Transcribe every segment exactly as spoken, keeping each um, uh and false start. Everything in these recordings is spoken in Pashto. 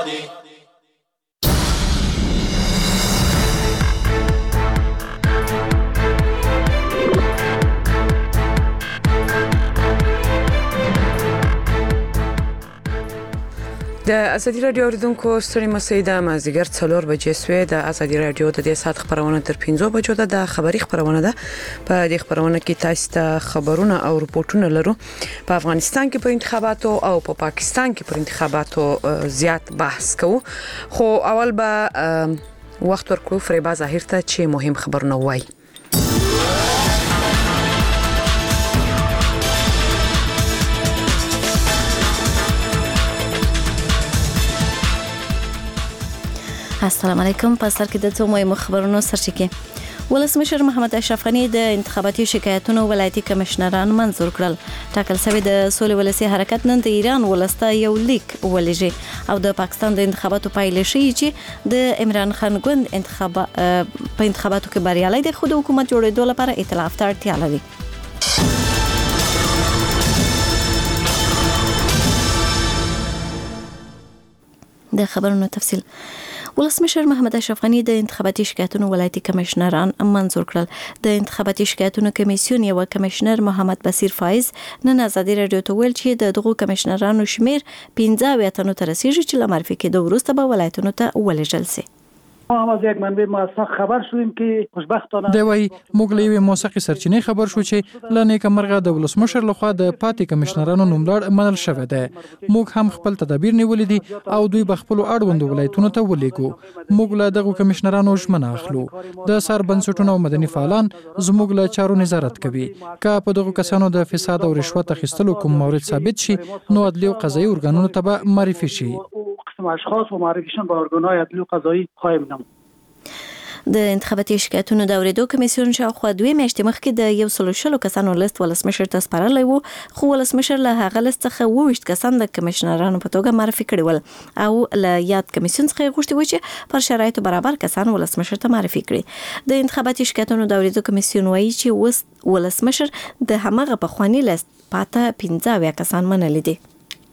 آبادی. د ازادي رادیو اوریدونکو ستړي مسئ د مازیګر څلور بجې سوې د ازادي رادیو د دې سات خبرونه تر پنځو بجو ده د خبري خبرونه ده په دې خبرونه کې تاسو ته خبرونه او رپورټونه لرو. په افغانستان کې پر انتخاباتو او په پا پاکستان کې پر انتخاباتو زیات بحث کوو، خو اول به وخت ورکړو فریبا ظاهر ته چې مهم خبرونه وایي. السلام علیکم. په سر کې د څو مهمو خبرونو سرچینه. ولسمشر محمد اشرف غنی د انتخاباتي شکایتونو ولایتي کمشنران منظور کړل. ټاکل شوی د سولې ولسی حرکت نن د ایران ولسته یو لیک ولېږي او د پاکستان د انتخاباتو پایلې شي چې د عمران خان ګوند انتخاب په انتخاباتو کې بریالي دي، خو د حکومت جوړېدو لپاره ائتلاف ته اړتیا لري. د خبرونو تفصیل. ولسمشر محمد اشرف غنی د انتخاباتي شکایتونو ولایتي کمشنران منظور کړل. د انتخاباتي شکایتونو کمیسیون یو کمشنر محمد بصیر فایز نن ازادي رادیو ته ویل چې د دغو کمشنرانو شمیر پنځه ویتنو تر رسیدي چې لمرفي کې د وروسته به ولایتونو ته ولېږل شي. ما هم از یک منبع موثق خبر شویم که خوشبختانه دی وی موږ له یوې موثقې سرچینې خبر شو چې له نیکمرغه د ولسمشر لخوا د پاتې کمشنرانو نوملړ منل شوی دی. موږ هم خپل تدابیر نیولې دي او دوی به خپل اړوند ولایتونو ته ولېږو. موږ له دغه کمشنرانو ژمنه اخلو. د سر بنسټونو او مدني فعالان زموږ له چارو نظارت کوي. که په دغه کسانو د فساد او رشوت اخیستلو کوم مورد ثابت شي نو عدلي او قضایي ارګانونو ته به معرفي شي. اشخاص و معرفیشون به ارگان‌های عدلی و قضایی خواهیم نمود. د انتخاباتي شکایتونو د اوریدو کمیسیون شاوخوا دوه میاشتې مخکې د یو سلو شلو کسانو لیست ولسمشر ته سپارلی وو، خو ولسمشر له هغه لیست څخه اووه ویشت کسان د کمشنرانو په توګه معرفي کړي ول او له یاد کمیسیون څخه غوښتي و چې پر شرایطو برابر کسان ولسمشر ته معرفي کړي. د انتخاباتي شکایتونو د اوریدو کمیسیون وایي چې وس ولسمشر د همغه پخوانی لیست پاته پنځه اویا کسان منلي دي.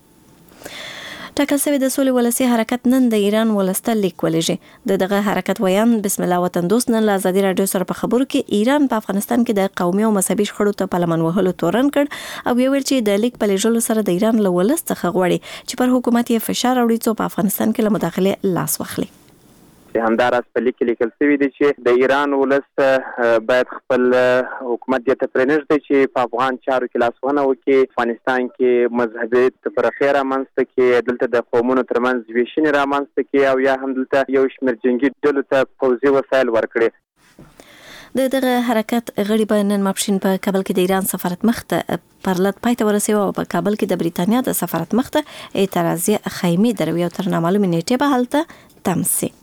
ټاکل شوی د سولې ولسی حرکت نن د ایران ولسته لیک ولېږي. د دغه حرکت ویان بسم الله وطن دوست نن له ازادي رادیو سره په خبرو کې ایران په افغانستان کې د قومي او مذهبي شخړو ته پلمن وهلو تورن کړ او ویل چې د لیک په لېږلو سره د ایران له ولس څخه غواړي چې پر حکومت یې فشار راوړي څو په افغانستان کې له مداخله لاس واخلي. همداراز په لیک لیکل شوی دی چې د ایران ولس باید خپل حکومت ته پرېنږدي چې په افغان چارو کې لاسونه وکړي. افغانستان کې مذهبي تفرقه رامنځته کړي، دلته د قومونو ترمنځ ویشنې رامنځته کړي او یا هم دلته یو شمېر جنګي ډلو ته پوځي وسایل ورکړي. د دغه حرکت غړي به نن ماپښین په کابل کې د ایران سفارت مخ ته پرلط پای ته ورسېږي او په کابل کې د بریتانیا د سفارت مخ ته اعتراضي خیمې دروي او تر نامعلومې نیټې به هلته تم شي.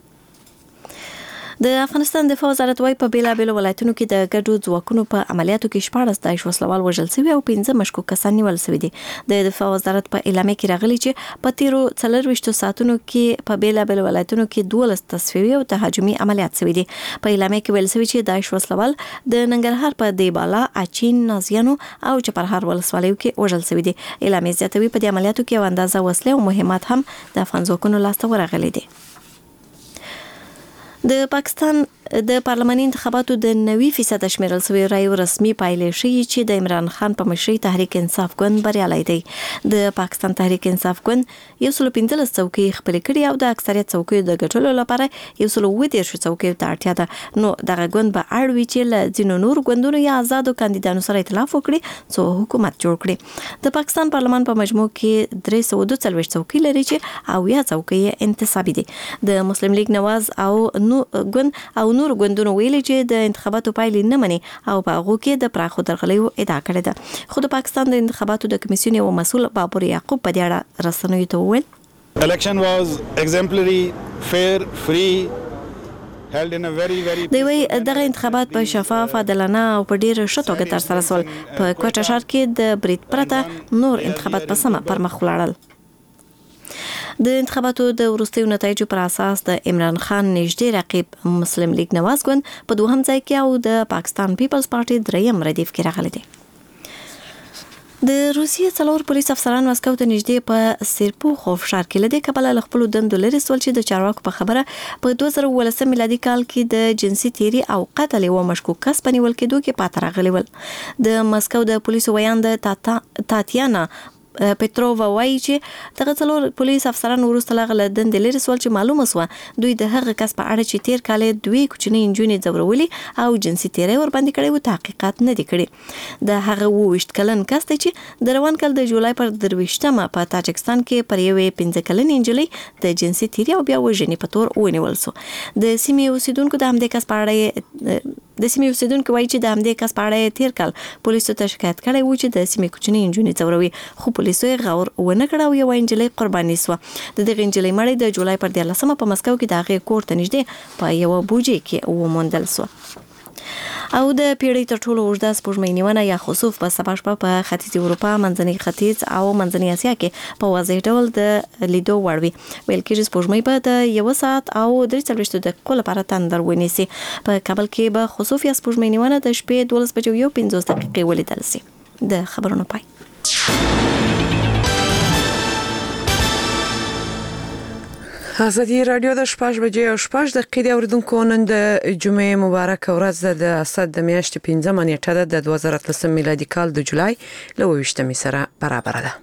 د افغانستان دفاع وزارت وايي په بیلابېلو ولایتونو کې د ګډو ځواکونو په عملیاتو کې شپاړس داعش وسلوال وژل شوي او پنځه مشکوک کسان نیول شوي دي. د دفاع وزارت په اعلامیه کې راغلي چې په تیرو څلرویشتو ساعتونو کې په بیلابېلو ولایتونو کې دولس تصفیوي او تهاجمي عملیات شوي دي. په اعلامیه کې ویل شوي چې داعش وسلوال د ننګرهار په دیبالا، اچین، نازیانو او چپرهار ولسوالیو کې وژل شوي دي. اعلامیه زیاتوي په دې عملیاتو کې یو اندازه وسلې او مهمات هم د افغان ځواکونو لاسته ورغلي دي. د پاکستان د پارلماني انتخاباتو د نوي فیصد شمیرل شوی رایو رسمي پایلې ښیي چې د عمران خان په مشرۍ تحریک انصاف ګوند بریالی دی. د پاکستان تحریک انصاف ګوند یو سل پنځلس څوکۍ خپلې کړي او د اکثریت څوکیو د ګټلو لپاره یو سل اووه دېرش څوکیو ته اړتیا ده. نو دغه ګوند به اړ وي چې له ځینو نورو ګوندونو یا آزادو کاندیدانو سره ائتلاف وکړي څو حکومت جوړ کړي. د پاکستان پارلمان په مجموع کې درې سوه دوه څلوېښت څوکۍ لري چې اویا څوکۍ انتصابي دي. د مسلم لیگ نواز او نو ګوند او نور ګوندونو ویلي چې د انتخاباتو پایلې نه مني او په هغو کې د پراخو درغلیو ادعا کړې ده. خو د پاکستان د انتخاباتو د کمیسیون یو مسؤل بابر یعقوب په دې اړه رسنیو ته وویل Election was exemplary, fair, free. دی وی دغه انتخابات په شفاف، عادلانه او په ډیر ښه توګه ترسره شول. په کوټه ښار کې د برید پرته نور انتخابات په سمه پر مخ ولاړل. د انتخاباتو د وروستیو نتایجو پر اساس د عمران خان نږدې رقیب مسلم لیگ نواز ګوند په دوهم ځای کې او د پاکستان پیپلز پارټي دریم ردیف کې راغلی دی. د روسیې څلور پولیس افسران مسکو ته نږدې په سیرپوخوف ښار کې له دې کبله له خپلو دندو لرې سول چې د چارواکو په خبره په دوه زره اوولسم میلادي کال کې د جنسي تیري او قتل یو مشکوک کس په نیول کېدو کې پاتې راغلی ول. د مسکو د پولیسو ویان د تاتیانا پټرووا وایي چې دغه څلور پولیس افسران وروسته له هغه دندې لرې سول چې معلومه سوه دوی د هغه کس په اړه چې تیر کال دوی کوچنۍ نجونې ځورولې او جنسي تیری ورباندې کړی و تحقیقات نه دي کړي. د هغه اووه ویشت کلن کس دی چې د روان کال د جولای پر درویشتمه په تاجکستان کې پر یوې پنځه کلنې نجلۍ د جنسي تیری او بیا وژنې په تور ونیول سو. د سیمې اوسیدونکو د همدې کس په اړه د سیمې اوسیدونکو وایي چې د همدې کس په اړه تیر کال پولیسو ته شکایت کړی و چې د سیمې کوچنۍ نجونې ځوروي، خو پولیسو یې غور ونه کړ او یوه نجلۍ قرباني سوه. د دغې نجلۍ مړی د جولای پر دیارلسمه په مسکو کې د هغې کور ته نږدې په یوه بوجۍ کې وموندل سوه. او د پیړۍ تر ټولو اوږده سپوږمۍ نیونه یا خسوف په سبا شپه په ختیځې اروپا، منځني ختیځ او منځني اسیا کې په واضح ډول د لیدو وړ وي. ویل کېږي سپوږمۍ به د یو ساعت او درې څلوېښتو دقیقو لپاره تندر ونیسي. په کابل کې به خسوف یا سپوږمۍ نیونه د شپې دولس بجې یو پنځوس دقیقې ولیدل سي. د خبرونو پای. ازادي رادیو د شپږ بجې او شپږ دقیقې د اوریدونکو نن د جمعې مبارکه ورځ ده. د اسد د میاشتې پنځمه نیټه ده د دوه زره اتلسم میلادي کال د جولای له اووه ویشتمې سره برابر ده.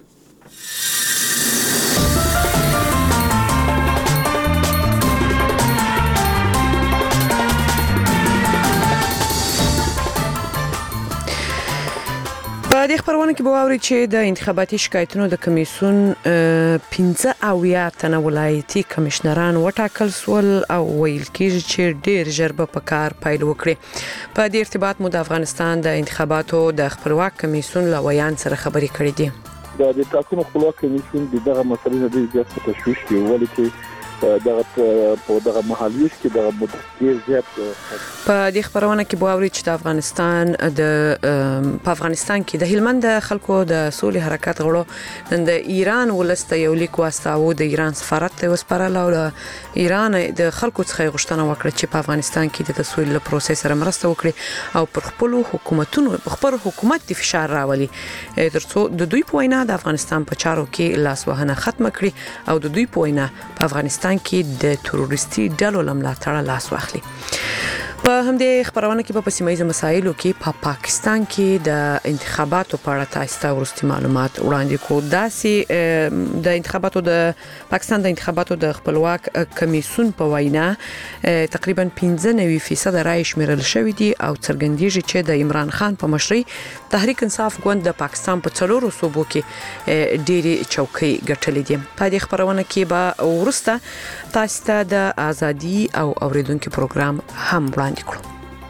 په دې خبرونه کې به واورئ چې د انتخاباتي شکایتونو د کمیسیون پنځه اویا تنه ولایتي کمشنران وټاکل سول او ویل کېږي چې ډېر ژر به په کار پیل وکړي. په دې ارتباط مو د افغانستان د انتخاباتو د خپلواک کمیسیون له ویان سره خبرې کړې دي. د ټاکنو خپلواک کمیسیون دغه مسلې نه ډېر زیات تشویش کوي، ولې چې دغه په دغه محلي کې دغه مدیر زیات. په دې خبرونه کې به واورئ چې د افغانستان د په افغانستان کې د هلمند خلکو د سولې حرکت غړو نن د ایران ولسته یو لیک واستاوه. د ایران سفارت ته وسپارل او د ایران د خلکو څخه غوښتنه وکړه چې په افغانستان کې د سولې له پروسې سره مرسته وکړي او پر خپل حکومتونو په خپل حکومت د فشار راولي ترڅو د دوی په وینا د افغانستان په چارو کې لاسوهنه ختم کړي او د دوی په وینا په افغانستان کې د تروریستي ډلو له ملاتړه لاس واخلي. په همدې خبرونه کې په سیمه ییزو مسایلو کې په پا پاکستان کې د انتخاباتو په اړه تاسو ورستي معلومات وړاندې کوو. داسې د انتخاباتو د پاکستان د انتخاباتو د خپلواک کمیسیون په وینا تقریبا پنځه نوي فیصد رای شمیرل شوې دي او څرګندېږي چې د عمران خان په مشرۍ تحریک انصاف ګوند د پاکستان په څلورو صوبو کې ډېری چوکۍ ګټلې دي. په دې خبرونه کې به ورسته تاسو ته د ازادي او اوریدونکو پروګرام هم وړاندې کړو.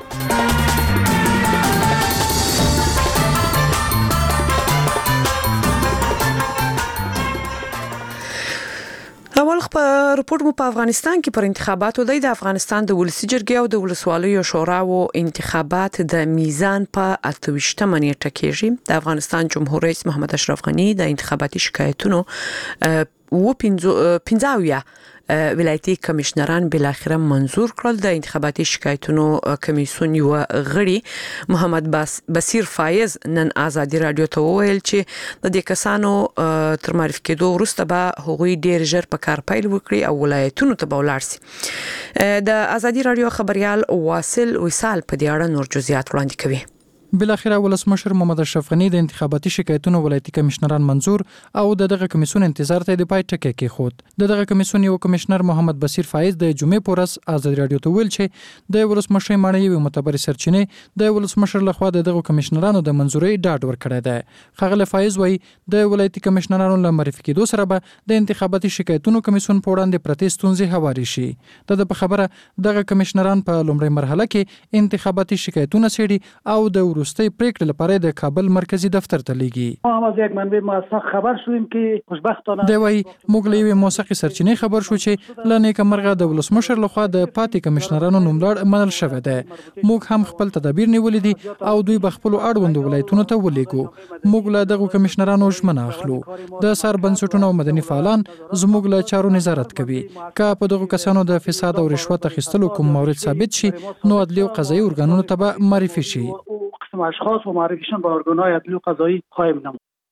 اول خبر رپورټ مو په افغانستان کې پر انتخاباتو دی. د افغانستان د ولسی جرګې او د ولسوالیو شوراو انتخابات د میزان په اته ویشتمه نیټه کېږي. د افغانستان جمهور رئیس محمد اشرف غنی د انتخاباتي شکایتونو و پنځه اویا ولایتي کمشنران بل اخره منظور کړل. د انتخاباتي شکایتونو کمیسیون یو غړي محمد بصیر فایز نن ازادي رادیو ته وویل چې د دې کسانو تر معرفي کېدو وروسته به هغوی ډیر ژر په کار پیل وکړي او ولایتونو ته به ولاړ شي. د ازادي رادیو خبريال واصل وصال په دې اړه نور جزئیات وړاندې کوي. بل اخره ولسمشر محمد اشرف غنی د انتخاباتي شکایتونو ولایتي کمشنران منظور او د دغه کمیسیون انتظار ته د پای ټکی کې خود. د دغه کمیسیون یو کمشنر محمد بصیر فایز د جمعې پورس ازادي رادیو ته ویل چې د ولسمشر معنی یو معتبر سرچینه د ولسمشر لخوا د دغه کمشنرانو د منظوري ډاډ ورکړی دی. خغل فایز وای د ولایتي کمشنرانو له معرفي کېدو سره به د انتخاباتي شکایتونو کمیسیون په وړاندې پرتې ستونزې هواري شي. د په خبره دغه کمشنران په لومړی مرحله کې انتخاباتي شکایتونه سړي او د وروستي پریکړې لپاره د کابل مرکزی دفتر ته لیږي. ما از یک منبع موثق خبر شویم که خوشبختانه دی وای موږ له یوې موثقې سرچینې خبر شو چې ل نیکه مرغه د ولسمشر لخوا د پاتې کمشنرانو نوملړ منل شوی دی. موږ هم خپل تدابیر نیولې دي او دوی به خپل اړوند ولایتونو ته ولېږو. موږ له دغه کمشنرانو ژمنه اخلو. د سر بنسټونو او مدني فعالان زموږ له چارو نظارت کوي. که په دغه کسانو د فساد او رشوت اخیستلو کوم مورد ثابت شي نو عدلي او قضایي ارګانونو ته به معرفي شي. اشخاص و معرفیشون به ارگان‌های عدلی و قضایی خواهیم نمود.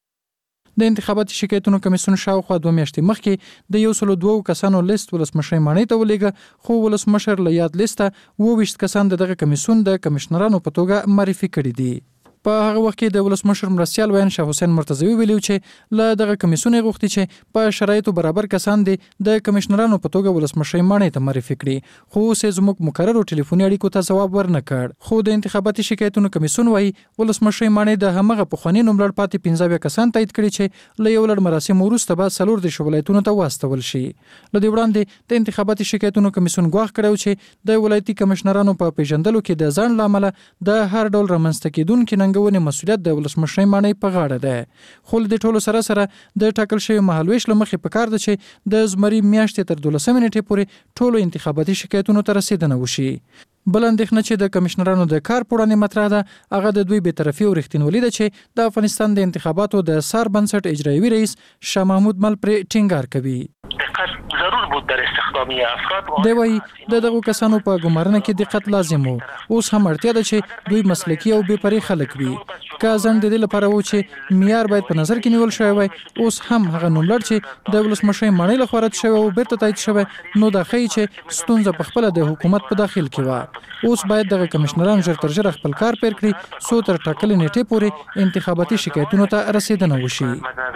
د انتخاباتي شکایتونو کمیسیون شاوخوا دوه میاشتې مخکې د یو سل دوه کسانو لیست ولسمشر ماڼۍ ته ولېږه، خو ولسمشر له یاد لیسته اووه ویشت کسان د دغه کمیسیون د کمشنرانو په توګه معرفي کړي دي. په هغه وخت کې د ولسمشر مرستیال وین شاه حسین مرتضوی ویلو چې له دغه کمیسیون غوښتي چې په شرایطو برابر کسان دي د کمشنرانو په توګه ولسمشر ماڼۍ ته معرفي کړي، خو اوس زموږ مقررو ټلیفوني اړیکو ته ځواب ورنه کړ. خو د انتخاباتي شکایتونو کمیسیون وایي ولسمشر ماڼۍ د همغه پخواني نوملړ پاتې پنځه کسان تایید کړي چې له یو لړ مراسمو وروسته به څلور د ولایتونو ته واستول شي. له دې وړاندې د انتخاباتي شکایتونو کمیسیون ګواښ کړی چې د ولایتي کمشنرانو په پیژندلو کې د ځان لامل د هر ډول رامنځته کېدونکو ننګونې مسؤلیت د ولسمشر ماڼۍ په غاړه ده. خو د ټولو سره سره د ټاکل شوی مهالویش لمخې په کار ده چې د زمري میاشتې تر دولسمې نیټې پورې ټولو انتخاباتي شکایتونو ته رسیدنه وشي. بل اندېښنه چې د کمشنرانو د کار په وړاندې مطرح ده هغه د دوی بېطرفي او رښتینولي ده چې د افغانستان د انتخاباتو د سار بنسټ اجرایوي رئیس شاه محمود مل پرې ټینګار کوي. ضرور بود در استخدامی افراد دی وایي د دغو کسانو په ګمارنه کې دقت لازم وو. اوس هم اړتیا ده چې دوی مسلکي او بې پرې خلک وي. که ځان د دې لپاره و چې معیار باید په نظر کې نیول شوی وای، اوس هم هغه نوملړ چې د ولسمشر ماڼۍ لخوا رد شوی او بیرته تایید شوی نو دا ښیي چې ستونزه په خپله د حکومت په داخل کې وه. اوس باید دغه کمشنران ژر تر ژره خپل کار پیل کړي څو تر ټاکلې نیټې پورې انتخاباتي شکایتونو ته رسیدنه وشي.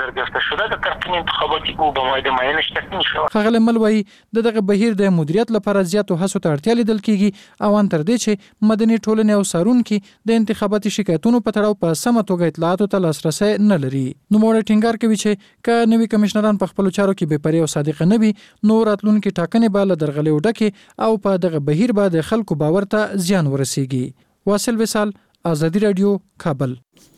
ښاغلی مل وایي د دغه بهیر د مدیریت لپاره زیاتو هڅو ته اړتیا لیدل کېږي او ان تر دې چې مدني ټولنې او څارونکي د انتخاباتي شکایتونو په تړاو په سمه توګه اطلاعاتو ته لاسرسی نه لري. نوموړی ټینګار کوي چې که نوي کمشنران په خپلو چارو کې بې پرې او صادقه نه وي نو راتلونکي ټاکنې به له درغلیو ډکې او په دغه بهیر به د خلکو باور ته زیان ورسیږي. واصل وصال، آزادي رادیو، کابل.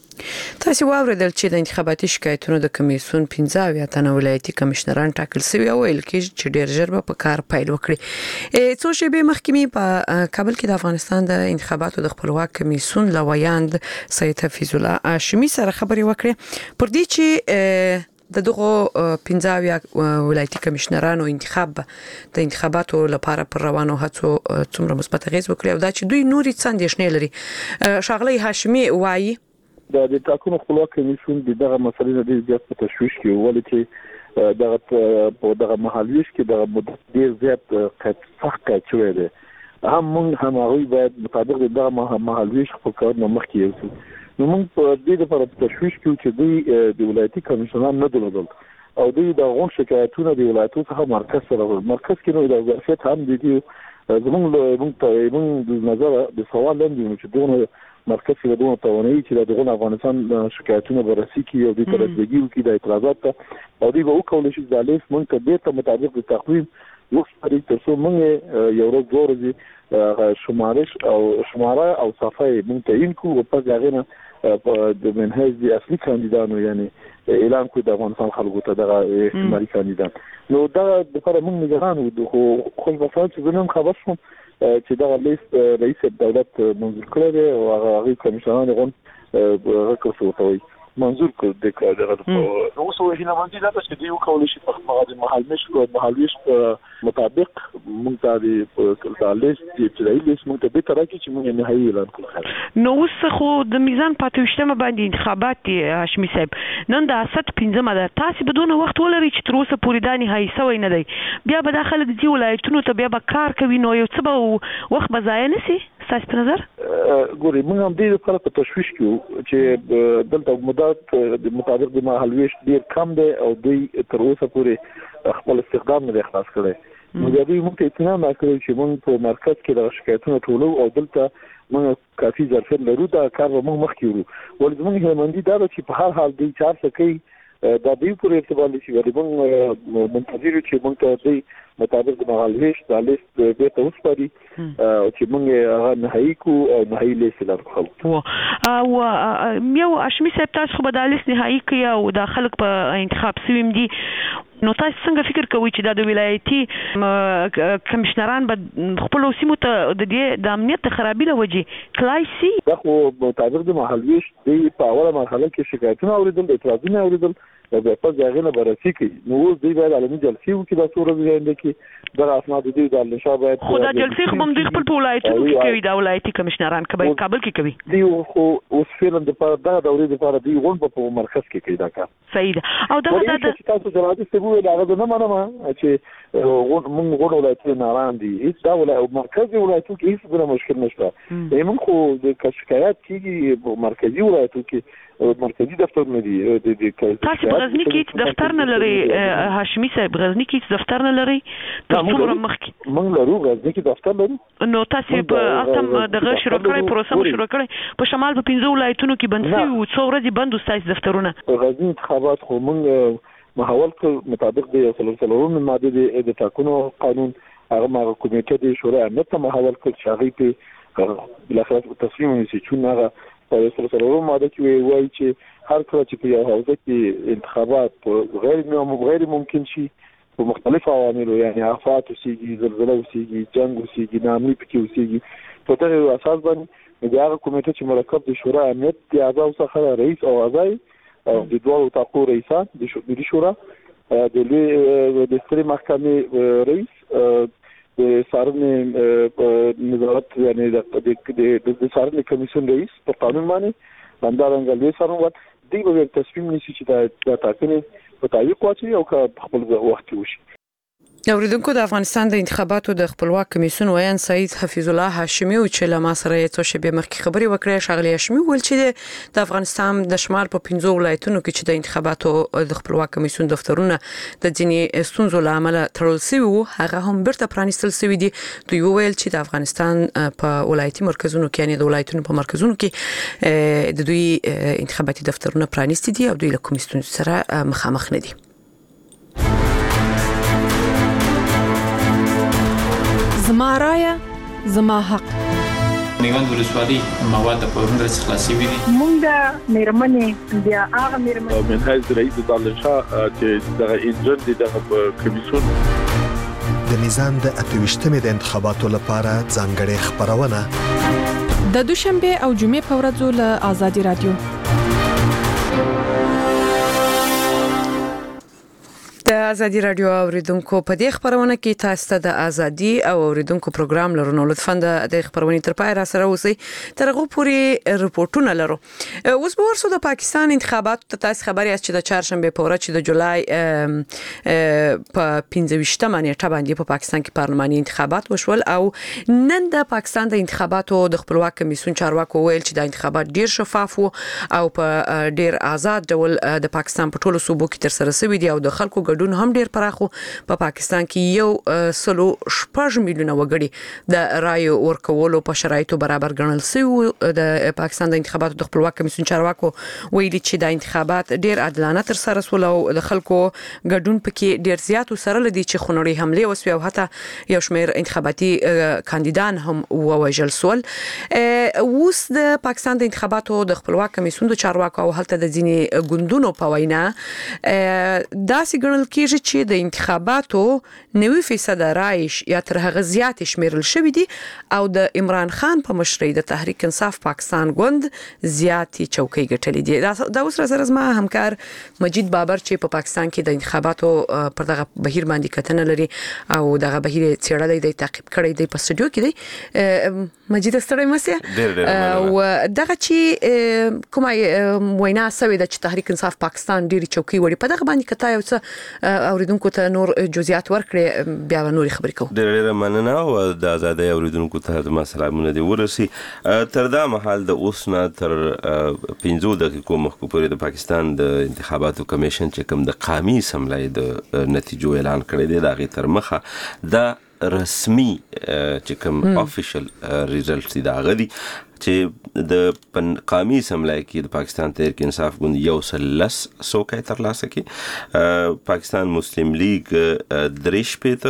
تاسو واوریدل چې د انتخاباتي شکایتونو د کمیسیون پنځه اویا تنه ولایتي کمشنران ټاکل شوي او ویل کېږي چې ډېر ژر به په کار پیل وکړي. څو شېبې مخکې په کابل کې د افغانستان د انتخاباتو د خپلواک کمیسیون لویاند سید حفیظ الله هاشمي سره خبرې وکړې پر دې چې د دغه پنځه اویا ولایتي کمشنرانو انتخاب د انتخاباتو لپاره پر روانو هڅو څومره مثبت اغیز وکړي او دا چې دوی نوري څه اندېښنې لري. ښاغلی هاشمي وایي د د ټاکنو خپلواک کمیسیون دغه مسلې نه ډېر زیات په تشویش کې ولې چې دغه په دغه مهالویش کې دغه مدت ډېر زیات قد سخت قید شوی دی. هم موږ هم هغوی باید مطابق دغه مهالویش خپل کارونه مخکې یوسو. نو موږ په دې لپاره په تشویش کې چې دوی د ولایتي کمیسیونان نه درلودل او دوی د غون شکایتونه د ولایتو څخه مرکز سره مرکز کې نو د ظرفیت هم د دې زموږ موږ ته موږ د نظر د سوال لاندې چې دغه مرکز کې دغه توانایي چې دغه افغانستان شکایتونه بررسي کوي او د ترڅیږي کې د اعتراضات ته او دوی به وکول شي د لیست موږ ته د مطابق د تقویم وختري ترڅو موږ یو ورځ دوه ورځې شمارش او شماره او صفای موږ تعین کوو او په ځای نه د منهج د اصلي کاندیدانو یعنی اعلان کوي د افغانستان خلکو ته دغه احتمالي کاندیدان. نو دا د لپاره موږ نگران وو خو خو په فاصله چې زموږ خبر شوم چې دا لیست رئیس دولت منظور کړی دی او هغه کمیسیونان غون راکوسو ته منظور کړ د کارګرانو نو اوس وینه باندې دا چې دی یو کول شي په مغازه محلمش او محلویش مطابق موږ ته د لیست د ابتدایي لیست موږ ته به تر کې چې موږ نهایي اعلان کړو. نو اوس خو د میزان پاتوشتمه باندې انتخابات هاشمي صاحب نن د اسد پنځمه ده، تاسو بدون وخت ولري چې تر اوسه پورې د نهایي سوی نه دی، بیا به د خلک دی ولایتونو ته بیا به کار کوي نو یو څه به وخت به ضایع نه شي تاسو په نظر؟ ګوري موږ هم دې لپاره په تشویش کې چې دلته مدت د مطابق د مهالویش ډیر کم دی او دوی تر اوسه پورې خپل استخدام نه خلاص کړي. نو دوی موږ ته اطمینان راکړي چې موږ په مرکز کې د شکایتونو ټولو او دلته موږ کافي ظرفیت لرو دا کار به موږ مخکې ورو ولې موږ هیمندي دا چې په هر حال دوی چار څه کوي دا دوی پورې ارتباط لري چې موږ منتظر یو چې موږ ته دوی مطابق د مهالویش د لیست به ته وسپاري او چې موږ هغه نهایي کو او نهایي لیست لرو. او یو هاشمي صاحب تاسو خو به د لیست نهایي کوي او د خلک په انتخاب سویم دي، نو تاسو څنګه فکر کوئ چې د ولایتي کمشنران به خپل سیمو ته د دې د امنیت خرابې له وجې کلای شي؟ دا خو مطابق د مهالویش دی په اوله مرحله کې شکایتونه اوریدل، اعتراضونه اوریدل به په ځای نه برسي کوي نو اوس دوی باید عالمي جلسې وکړي د څو ورځې وړاندې کې دا اسناد دوی د نشا باید خو دا جلسې خو هم دوی خپل په ولایتونو کې کوي دا ولایتي کمشنران کبه کابل کې کوي دی خو اوس فعلا د په دغه دورې لپاره دوی غونډه په مرکز کې کوي دا کار صحیح ده او دا د تاسو جواب څه ویل هغه نه منم چې مونږ غوړ ولایتي ناران دي هیڅ دا ولایت مرکزي ولایتو کې هیڅ بل مشکل نشته موږ خو د شکایت کیږي مرکزي ولایتو کې مرکزی دفتر نه دی د تاسو غزنی کې دفتر نه لري هاشمي صاحب غزنی کې دفتر نه لري تاسو مخکې موږ لرو غزنی کې دفتر لرو نو تاسو په اتم دغه شروع کړی پروسه مو شروع کړی په شمال په پنځو ولایتونو کې بند شوی او څو ورځې بند وستای دفترونه غزنی انتخابات خو موږ محول کړ مطابق د سلسلهونو ماده د ټاکنو قانون هغه ما کمیټه د شورا امنیت ته محول کړ چې هغه په بل اخر تصمیم ونیسي چې هغه په سلسله ماده کې وایي چې هر کله چې په یو حوزه کې انتخابات غیر غیر ممکن شي په مختلفو عواملو یعنی آفات وسیږي زلزله وسیږي جنگ وسیږي نامي پکې وسیږي په دغه اساس باندې د هغه کمیټه چې مرکب د شورا امنیت د اعضاء څخه رئیس او اعضای او د دوه تاقو رئیسان د شورا د د ستري محکمې رئیس د سارنې نظارت یعنی د د سارنې کمیسیون رئیس په قانون باندې باندې انګلې سره دی به تصمیم نیسي چې دا ټاکنې په تعلیق واچي او که خپل وخت وشي. اوریدونکو د افغانستان د انتخاباتو د خپلواک کمیسیون ویان سید حفیظ الله هاشمی او چې لما سره یې څو شپې مخکې خبري وکړې شغله هاشمی ول چې د افغانستان د شمال په پنځو ولایتونو کې چې د انتخاباتو د خپلواک کمیسیون دفترونه د ځینې ستونزو لامل تړل شوی وو هغه هم برته پرانیستل شوی دي دوی ویل چې د افغانستان په ولایتي مرکزونو کې یعنی د ولایتونو په مرکزونو کې د دوی انتخاباتي دفترونه پرانیستي دي او دوی له کمیسیون سره مخامخ نه دي. زما رايه زما حق نیوند ولسوالۍ مواد په هندرس خلاصي وي مونږ د میرمنې بیا هغه میرمنې من حیث رئیس دالشاه چې دغه انجن دي دغه کمیسیون د نظام د اتويشتمې د انتخاباتو لپاره ځانګړې خبرونه د دوشنبه او جمعې په ورځو له آزادي رادیو د ازادي رادیو اوریدونکو په دې خبرونه کې تاسو ته د ازادي او اوریدونکو پروګرام لرونو لطفا د خبرونې تر پای را سره اوسئ ترغه پوری رپورټونه لرو. اوس به ورسو د پاکستان انتخاباتو ته تاسو خبري اس چې د چهارشنبه په ورځ چې د جولای په پنځه نیټه باندې په پاکستان کې پارلماني انتخابات وشول او نن د پاکستان د انتخاباتو د خپلواک کمیسیون چارواکو ویل چې د انتخابات ډیر شفاف او په ډیر آزاد ډول د پاکستان په ټولو صوبو کې تر سره شوی دی او د خلکو ګډون هم ډیر پراخو په پاکستان کې یو سلو شپږ میلیونه وګړي د رای ورکولو په شرایطو برابر ګڼل شوی د پاکستان د انتخاباتو د خپلواک کمیسیون چارواکو ویلي چې د انتخابات ډیر عادلانه تر سره شول او د خلکو ګډون پکې ډیر زیات سره لدی چې خونړي حمله وسوي او حتی یو شمېر انتخاباتي کاندیدان هم ووجل شول. اوس د پاکستان د انتخاباتو د خپلواک کمیسیون د چارواکو او هلته د ځینې ګوندونو په وینا داسې ګڼل کېږي چې د انتخاباتو نوي فیصد رایش یا تر هغه زیات شمیرل شوی دي او د عمران خان په مشرۍ د تحریک انصاف پاکستان ګوند زیاتې چوکۍ ګټلې دي. دا اوس سره زما همکار مجید بابر چې په پاکستان کې د انتخاباتو پر دغه بهیر باندې کتنه لري او دغه بهیر څېړلې دی تعقیب کړی دی په سټوډیو کې دی. مجید ستړی مسه او دغه چې کومه وینا سوي د تحریک انصاف پاکستان ډیری چوکۍ وړي په دغه باندې کتا یو څه اوریدونکو ته نور جزئیات ورکړي بیا نور خبرې کوو. ډېر مننه او د آزادۍ اوریدونکو ته د مسلامونه دی ورسي تر دا مهال د اوس نه تر پنځو دقیقو مخکې پورې د پاکستان د انتخاباتو کمیشن چې کوم د قومي اسمبلی د نتیجو اعلان کړی دی دا غي تر مخه د رسمي چې کوم افیشل ریزلټس دي دا غدي چې د قومي اسمبلی کې د پاکستان تحریک انصاف ګوند یو سلس سوکای تر لاسه کې پاکستان مسلم لیگ دریش پته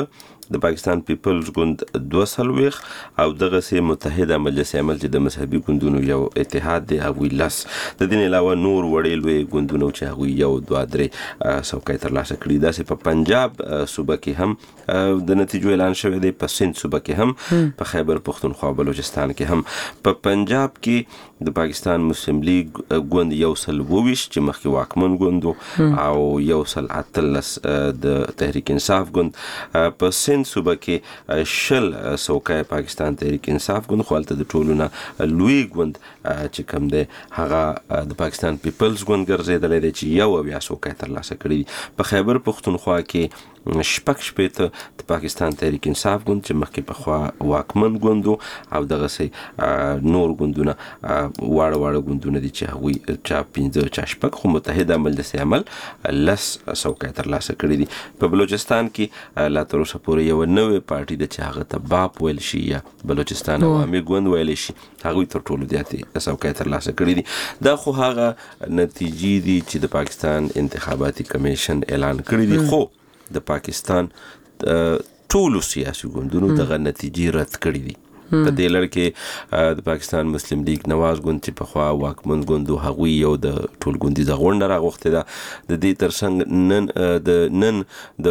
د پاکستان پیپلز ګوند دوه څلوېښت او دغه سي متحده مجلس عمل چې د مذهبي ګوندونو یو اتحاد دی هغوی لس د دې علاوه نور وړې لوی ګوندونه چې هغوی یو دوه درې څوکۍ ترلاسه کړي. داسې په پنجاب صوبه کې هم د نتیجو اعلان شوی دی، په سند صوبه کې هم، په خیبر پختونخوا بلوچستان کې هم. په پنجاب کې د پاکستان مسلم لیگ ګوند یو سل وویشت چې مخکې واکمن ګوندو او یو سل اتلس د تحریک انصاف ګوند. په سند صوبه کې شل څوکۍ پاکستان تحریک انصاف ګوند، خو هلته د ټولو نه لوی ګوند چې کوم دی هغه د پاکستان پیپلز ګوند ګرځېدلی دی چې یو اویا څوکۍ ترلاسه کړي دي. په خیبر پختونخوا کې شپږ شپېته د پاکستان تحریک انصاف ګوند چې مخکې پخوا واکمن ګوندو او دغسې نور ګوندونه واړه واړه ګوندونه دي چې هغوی چا پنځه چا شپږ، خو متحده مجلس عمل لس څوکۍ ترلاسه کړي دي. په بلوچستان کې لا تر اوسه پورې یوه نوې پارټي ده چې هغه ته باپ ویل شي یا بلوچستان عوامي ګوند ویلی شي، هغوی تر ټولو زیاتې څوکۍ ترلاسه کړي دي. دا خو هغه نتیجې دي چې د پاکستان انتخاباتي کمیشن اعلان کړي دي، خو د پاکستان ټولو سیاسي ګوندونو دغه نتیجې رد کړي دي. په دې لړ کې د پاکستان مسلم لیگ نواز ګوند چې پخوا واکمن ګوندو هغوی یو د ټول ګوندیزه غونډه راغوښتې ده. د دې ترڅنګ نن د نن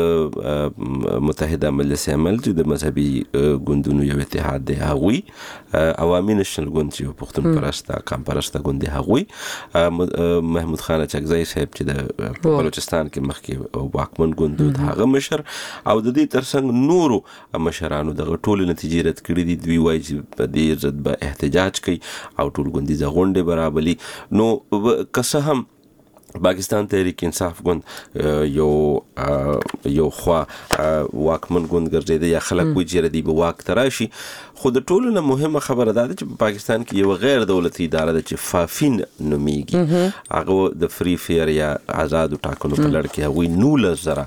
د متحده مجلس عمل چې د مذهبي ګوندونو یو اتحاد دی هغوی، عوامي نشنل ګوند چې یو پښتون پرسته قام پرسته ګوند دی هغوی، محمود خان اچکزی صاحب چې د بلوچستان کې مخکې واکمن ګوندو هغه مشر، او د دې ترڅنګ نورو مشرانو دغه ټولې نتیجې رد کړي دي. دوی وایي چې په دې ضد به احتجاج کوي او ټول ګوندیزه غونډې به رابلي. نو که څه هم پاکستان تحریک انصاف ګوند یو یو خوا واکمن ګوند ګرځېده یا خلک وایي چې ردی به واک ته راشي، خو د ټولو نه مهمه خبره دا ده چې په پاکستان کې یو غیر دولتي اداره ده چې فافین نومیږي، هغه د فری فیر یا آزادو ټاکنو په لړ کې هغوی نولس زره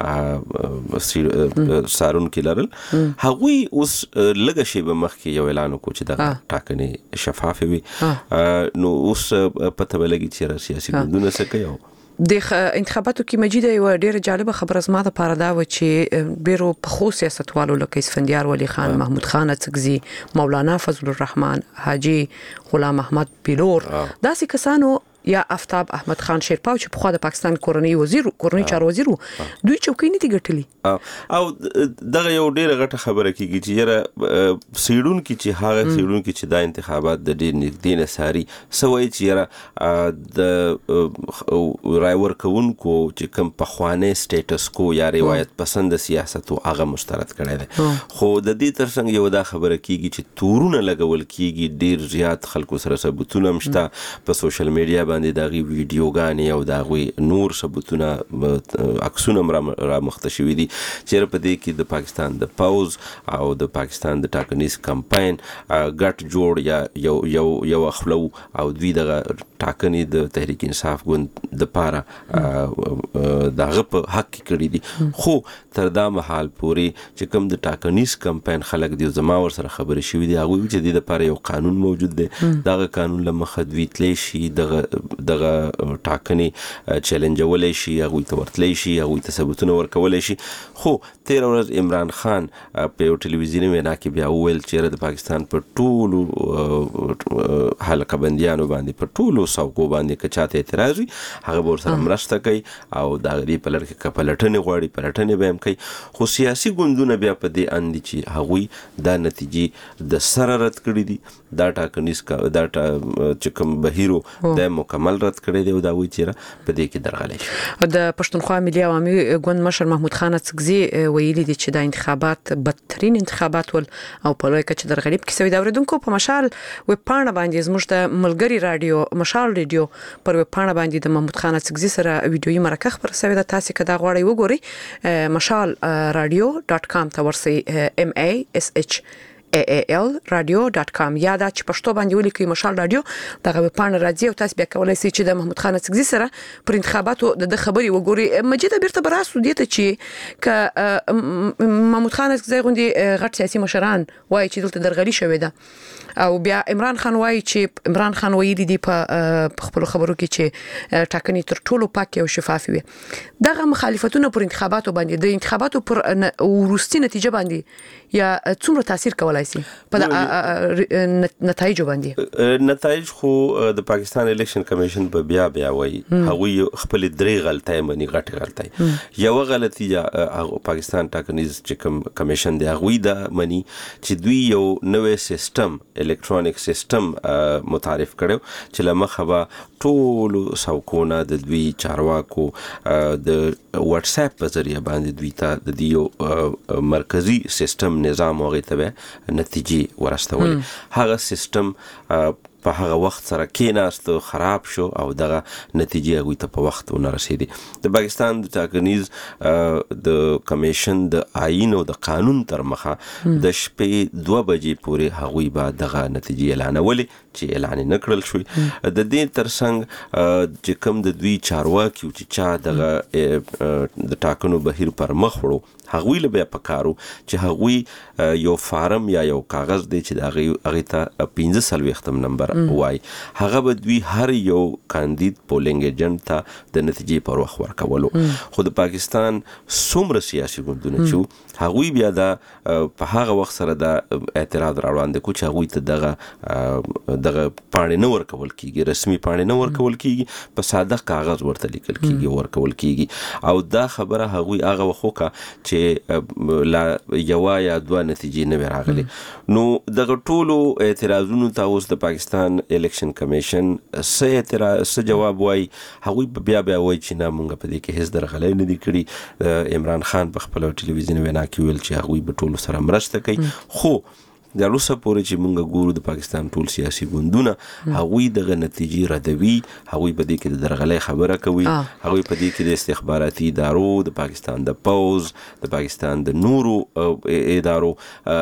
څارونکي لرل. هغوی اوس لږه شیبه مخکې یو اعلان وکړو چې دغه ټاکنې شفافې وي. نو اوس پته به لګي چې سیاسي ګوندونه څه کوي. د انتخاباتو کې مجید یو ډېر جالبه خبره زما د پاره دا و چې بیرو پخو سیاستوالو لکه اسفندیار ولی خان، محمود خان اڅکزي، مولانا فضل الرحمن، حاجی غلام احمد پیلور، داسې کسانو یا آفتاب احمد خان شیرپاو چې په خوا د پاکستان کورنۍ وزیر کورنۍ چارو وزیر دوی چوکۍ نه دي ګټلي. او دغه یو ډیره غټه خبره کیږي چې یاره سیډونکي چې هغه سیډونکي چې دا انتخابات د ډیر نږدې نه ساري سوي چې یاره د رای ورکوونکو چې کوم پخوانی سټیټس کو یا روایت پسند سیاست او هغه مسترد کړی دی. خو د دې ترڅنګ یو دا خبره کیږي چې تورونه لګول کیږي، ډیر زیات خلکو سره ثبوتونه مشته په سوشل میډیا باندې دغه ویډیوګانې او دغه نور ثبوتونه عکسونه را مخته شوي دي چې په دې کې د پاکستان د پوز او د پاکستان د ټاکنیز کمپاین ګټ جوړ یا یو یو یو خپلو او دوی دغه ټاکنې د تحریک انصاف ګوند د پاره دغه په حق کې کړی دي. خو تر دا مهال پورې چې کوم د ټاکنیز کمپاین خلک دی زما ور سره خبرې شوي دي، هغوی چې د لپاره یو قانون موجود دی، دغه قانون له مخه دوی تلی شي دغه دغه ټاکنې چیلنجولی شي، هغوی ته ورتلی شي، هغوی ته ثبوتونه ورکولی شي. خو تېره ورځ عمران خان په یو ټلویزیوني وینا کې بیا وویل چې د پاکستان په ټولو حلقه بندیانو باندې په ټولو څوکو باندې که چاته اعتراض وي هغه به ورسره مرسته کوي او د هغې په لړ کې که پلټنې غواړي پلټنې به هم کوي. خو سیاسي ګوندونه بیا په دې اند دي چې هغوی دا نتیجې د سره رد کړي دي، دا ټاکنیز دا چې کوم بهیرو د مکمل رد کړی دی او دا وایي چې په دې کې درغلی شي. د پښتونخوا ملي عوامي ګوند مشر محمود خان اڅکزي ویلي دي چې دا انتخابات بدترین انتخابات ول او په لوی کچه درغلیب کې سوي. دا اوریدونکو په مشال ویب پاڼه باندې زموږ د ملګری رادیو مشال رادیو پر ویب پاڼه باندې د محمود خان اڅکزي سره ویډیويي مرکه خبر سوي ده. تاسو کدا غواړئ وګورئ مشال رادیو ډاټ کام ته ورسئ، ام ای اس اچ ا ا ال رادیو ډاټ کام یا دا چې پښتو باندې ولیکئ مشال رادیو دغه پاڼه راځي او تاسو بیا کولای شئ چې د محمود خان اڅکزي سره پر انتخاباتو د خبري وګوري. مجید بیرته براسو دي ته چې ک محمود خان اڅکزي غوندي غټ سیاسي مشران وایي چې دلته درغلي شوې ده او بیا عمران خان وایي چې عمران خان ویلي دی په خپل خبرو کې چې ټاکنې تر ټولو پاکه او شفافه وي. دغه مخالفتونه پر انتخاباتو باندې د انتخاباتو پر ورستي نتیجه باندې یا څومره تاثیر کولای شي په نتایج باندې؟ نتایج خو د پاکستان الیکشن کمیشن په بیا بیا وایي هغه خپل درې غلطۍ مني غټ غلطۍ. یو غلطي پاکستان ټاکنیز چې کوم کمیشن دی هغه دا مني چې دوی یو نوې سیستم الکترونیک سیستم متعارف کړو چې لمخه به ټول سوکونه د دوی چارواکو د واتس اپ په ذریعہ باندې دوی ته د دیو مرکزی سیستم نظام هغه ته نتیجې ورستول. هغه سیستم په هغه وخت سره کېناست خراب شو او دغه نتیجې هغه ته په وخت ونه رسیدي. د پاکستان د ټاکنیز د کمیشن د آئین او د قانون تر مخه د شپې دوه بجې پورې هغه به دغه نتیجې اعلانولې چې اعلان نه کړل شوی. د دې ترڅنګ چې کوم د دوی چارواکي چې چا دغه د ټاکنو بهیر پر مخ وړو هغوی له بیا پکارو چې هغوی یو فارم یا یو کاغذ دی چې هغه هغه ته پنځه سلويختم نمبر وای هغه به دوی هر یو کاندید پولینګ ایجنټ ته د نتیجې پر وخت ورکولو. خو د پاکستان څومره سیاسي ګوندونه چې هغوی بیا دا په هغه وخت سره د اعتراض راوړاندې کو چې هغوی ته دغه دغه پاڼې نه ورکول کیږي، رسمي پاڼې نه ورکول کیږي، په ساده کاغذ ورته لیکل کیږي ورکول کیږي. او دا خبره هغوی هغه وخت چې لا یو یا دوه نتیجې نه راغلي. نو دغه ټولو اعتراضونو ته اوس د پاکستان الیکشن کمیشن سه اعتراض سه جواب وای هغوی بیا بیا وای چې نه مونږ په دې کې هیڅ درغلي نه دي کړی. عمران خان په خپل ټلویزیون وینا کې ویل چې هغوی به ټولو سره مرسته کوي. خو د روسه پورې چې مونږ ګورو د پاکستان ټول سیاسي ګوندونه هغوی دغه نتیجې ردوي، هغوی په دې کې د درغلۍ خبره کوي، هغوی په دې کې د استخباراتي ادارو د پاکستان د پوز د پاکستان د نورو ادارو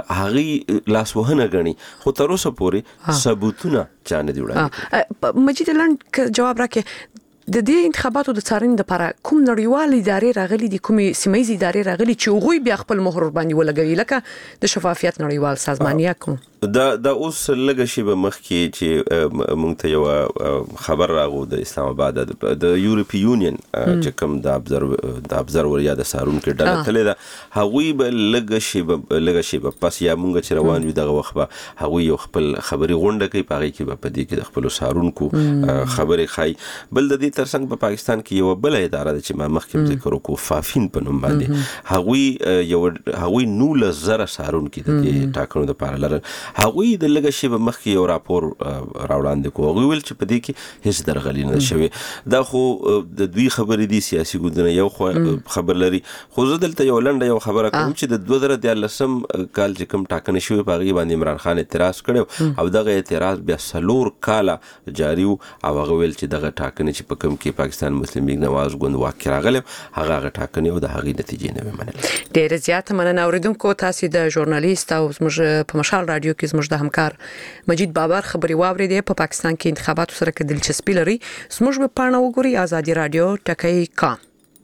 هغوی لاسوهنه غني. خو تر اوسه پورې ثبوتونه چا نه دي وړاندې. مجید لاند جواب راکې د دې انتخاباتو د څارنې لپاره کوم نړیوال ادارې راغلي دي، کومې سیمایي ادارې راغلي چې هغوی بیا خپل مهر باندې ولګوي لکه د شفافیت نړیوال سازمان یا کوم؟ دا دا اوس لږه شی به مخ کې چې مونږ ته یو خبر راغو د اسلام آباد د یورپی یونین چې کوم د ابزرو د ابزرور یا د سارون کې ډله تللی ده هغوی به لږه شی به لږه شی به پس یا مونږ چې روان یو دغه وخت به هغوی یو خپل خبري غونډه کوي په هغې کې به په دې کې د خپلو سارونکو خبرې ښایي. بل د دې ترڅنګ په پاکستان کې یو بله اداره ده چې ما مخکې ذکر وکړو فافین په نوم باندې هغوی یو هغوی نولس زره سارونکي د دې ټاکنو دپاره لرل. هغوی د لږه شی به مخکې یو راپور راوړاندې کو هغوی ویل چې په دې کې هیڅ درغلي نه شوې. دا خو د دوی خبرې دي، سیاسي ګوندونه یو خبر لري. خو زه دلته یو لنډه یو خبره کوم چې د دوه زره دیارلسم کال چې کوم ټاکنې شوې په هغې باندې عمران خان اعتراض کړی او دغه اعتراض بیا څلور کاله جاري و او هغه ویل چې دغه ټاکنې چې په کوم کې پاکستان مسلم لیگ نواز ګوند واک کې راغلی هغه هغه ټاکنې او د هغې نتیجې نه وې منلې. ډېره زیاته مننه اورېدونکو. تاسې د ژورنالیست او زموږ په مشال رادیو کې زموږ د همکار مجید بابر خبري واورېدې. په پاکستان کې انتخاباتو سره کې دلچسپي لري زموږ په پاڼه وګورئ آزادي رادیو ټکی کام.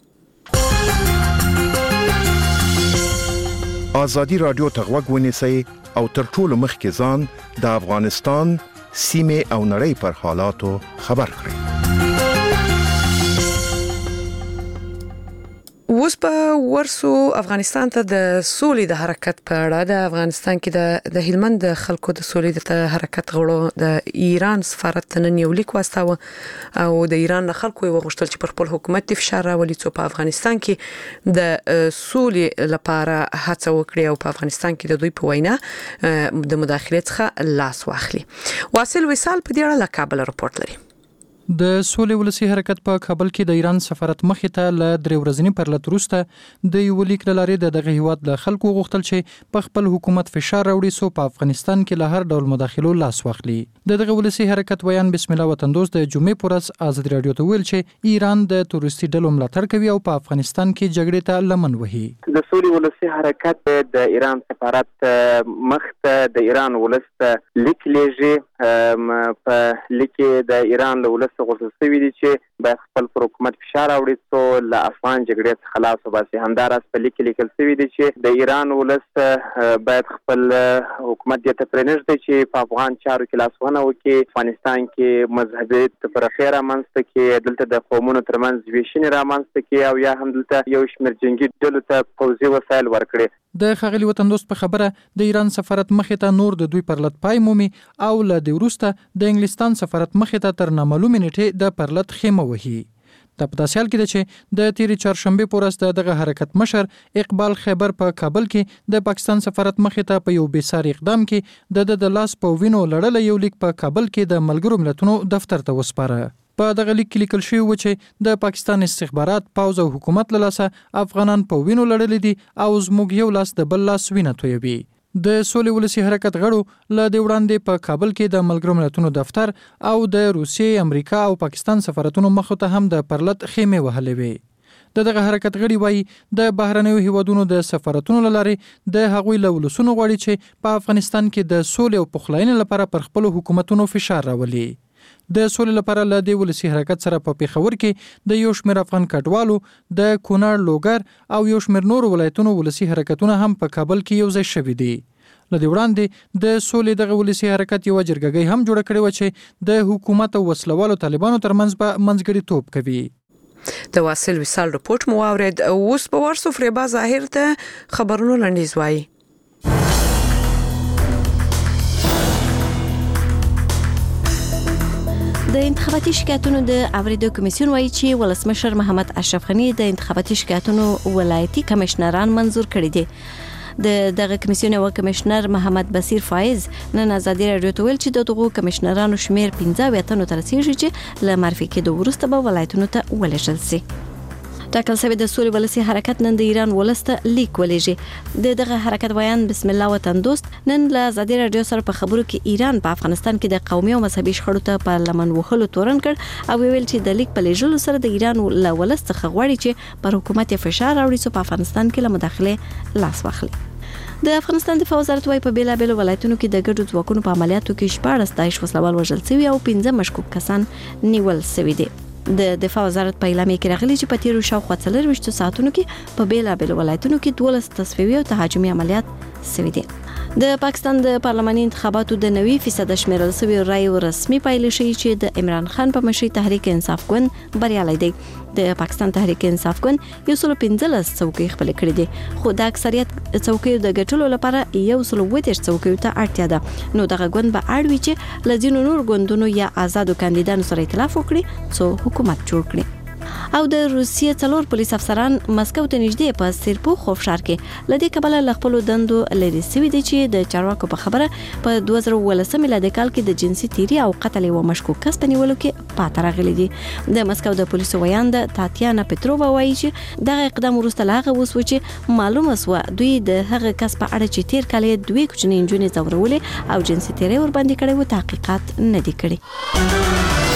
آزادي رادیو ته غوږ ونیسئ او تر ټولو مخکې ځان د افغانستان سیمې او نړۍ پر حالاتو خبر کړئ. اوس په ورسو افغانستان ته د سولې د حرکت په اړه د افغانستان کې د د هلمند د خلکو د سولې د حرکت غړو د ایران سفارت نن یو لیک واستاوه او د ایران د خلکو یې وغوښتل چې پر خپل حکومت فشار راولي څو په افغانستان کې د سولې لپاره هڅه وکړي او په افغانستان کې د دوی په وینا د مداخلې څخه لاس واخلي. واصل وصال په دې اړه له کابل راپورټ لري. د سولې ولسی حرکت په کابل کې د ایران سفارت مخې ته ل درې ورځې پرلط وروسته د یو لیک لارې د دغه هیواد له خلکو غوښتل چې په خپل حکومت فشار راوړي سو په افغانستان کې له هر ډول مداخلو لاس واخلي. د دغه ولسی حرکت ویان بسم الله وطن دوست د جمعې پورز آزاد رادیو ته ویل چې ایران د تورستي ډلو ملاتړ کوي او په افغانستان کې جګړې ته لمن وهي. د سولې ولسی حرکت د ایران سفارت مخ ته د ایران ولست لیک لېږي په لیک د ایران له ولست غوښتل شوی دی چې باید خپل پر حکومت فشار راوړي څو له افغان جګړې څخه خلاص وباسي. همداراز په لیک لیکل شوی دی چې د ایران ولس باید خپل حکومت دې ته پرېنږدي چې په افغان چارو کې لاسوهنه وکړي، افغانستان کې مذهبي تفرقې رامنځته کړي، دلته د قومونو ترمنځ ویشنې رامنځته کړي او یا هم دلته یو شمېر جنګي ډلو ته پوځي وسایل ورکړي. د ښاغلي وطن دوست په خبره د ایران سفارت مخې ته نور د دوی پرلط پای مومي او له دې وروسته د انګلستان سفارت مخې ته تر نامعلومې نیټې د پرلط خیمه وهي. د په داسې حال کې ده چې د تیرې چهارشنبې په ورځ دغه حرکت مشر اقبال خیبر په کابل کې د پاکستان سفارت مخې ته په یو بېساري اقدام کې د د لاس په وینو لړل یو لیک په کابل کې د ملګرو ملتونو دفتر ته وسپاره. په دغه لیک کې لیکل شوی و چې د پاکستان استخبارات، پوځ او حکومت له لاسه افغانان په وینو لړلي دي او زموږ یو لاس د بل لاس وینه تویوي. د سولې ولسی حرکت غړو له دې وړاندې په کابل کې د ملګرو ملتونو دفتر او د روسیې، امریکا او پاکستان سفارتونو مخ ته هم د پرلط خیمه وهلې وي. د دغه حرکت غړي وایي د بهرنیو هیوادونو د سفارتونو لارې د هغوی له ولسونو غواړي چې په افغانستان کې د سولې او پخلاینې لپاره پر خپل حکومتونو فشار راولي. د سولې لپاره له دې ولسی حرکت سره په پیښور کې د یو شمېر افغان کډوالو، د کونړ، لوګر او یو شمېر نور ولایتونو ولسی حرکتونه هم په کابل کې یو ځای شوي دي. له دې وړاندې د سولې دغه ولسی حرکت یو جرګګۍ هم جوړه کړې و چې د حکومت او وسلوالو طالبانو ترمنځ به منځګړیتوب کوي. د واصل وصال رپورت مو واورید. اوس په ورسو فریبا ظاهر ته خبرونو لنډیز وایي. د انتخاباتي شکایتونو د اوریدو کمیسیون وایي چې ولسمشر محمد اشرف غنی د انتخاباتي شکایتونو ولایتي کمشنران منظور کړي دي. د دغه کمیسیون او کمشنر محمد بصیر فایز نن آزادي رادیو ته ویل چې د دغو کمشنرانو شمیر پنځه ویتنو تر رسیږي چې له معرفي کېدو وروسته به ولایتونو ته ولېږل شي. ټاکل شوی د سولې ولسی حرکت نن د ایران ولسته لیک ولېږي. د دغه حرکت بیان بسم الله وطن دوست نن له آزادي رادیو سره په خبرو کې ایران په افغانستان کې د قومي او مذهبي شخړو ته په لمن وهلو تورن کړ او ویل چې د لیک په لېږلو سره د ایران له ولس څخه غواړي چې پر حکومت فشار راوړي چې په افغانستان کې له مداخله لاس واخلي. د افغانستان دفاع وزارت وايي په بیلابېلو ولایتونو کې د ګډو ځواکونو په عملیاتو کې شپاړس داعش وسلوال وژل شوي او پنځه مشکوک کسان نیول شوي دي. د دفاع وزارت په اعلامیه کې راغلي چې په تیرو شاوخوا څلرویشتو ساعتونو کې په بیلابېلو ولایتونو کې دولس تصفیوي او تهاجمي عملیات شوي دي. د پاکستان د پارلماني انتخاباتو د نوي فیصد شمیرل شوی رایو رسمي پایله شي چې د عمران خان په مشرۍ تحریک انصاف ګوند بریالي دی. د پاکستان تحریک انصاف ګوند یو سل پنځلس څوکۍ خپل کړې دي، خو د اکثریت څوکۍ د ګټلو لپاره یو سل اووه دېرش څوکۍ ته اړتیا ده. نو دغه ګوند به اړ وي چې له ځینو نور ګوندونو یا آزادو کاندیدانو سره ائتلاف وکړي څو حکومت جوړ کړي. او د روسیې څلور پولیس افسران مسکو ته نږدې په سیرپو خوف ښار کې له دې کبله له خپلو دندو لرې شوي دي چې د چارواکو په خبره په دوه زره اوولسم میلادي کال کې د جنسي تیري او قتل یوه مشکوک کس په نیولو کې پاته راغلي دي. د مسکو د پولیسو ویانده تاتیانا پترووا وایي چې دغه اقدام وروسته له هغه وسو چې معلومه سوه دوی د هغه کس په اړه چې تیر کال یې دوې کوچنۍ نجونې ځورولې او جنسي تیری ورباندې کړی و تحقیقات نه دي کړي.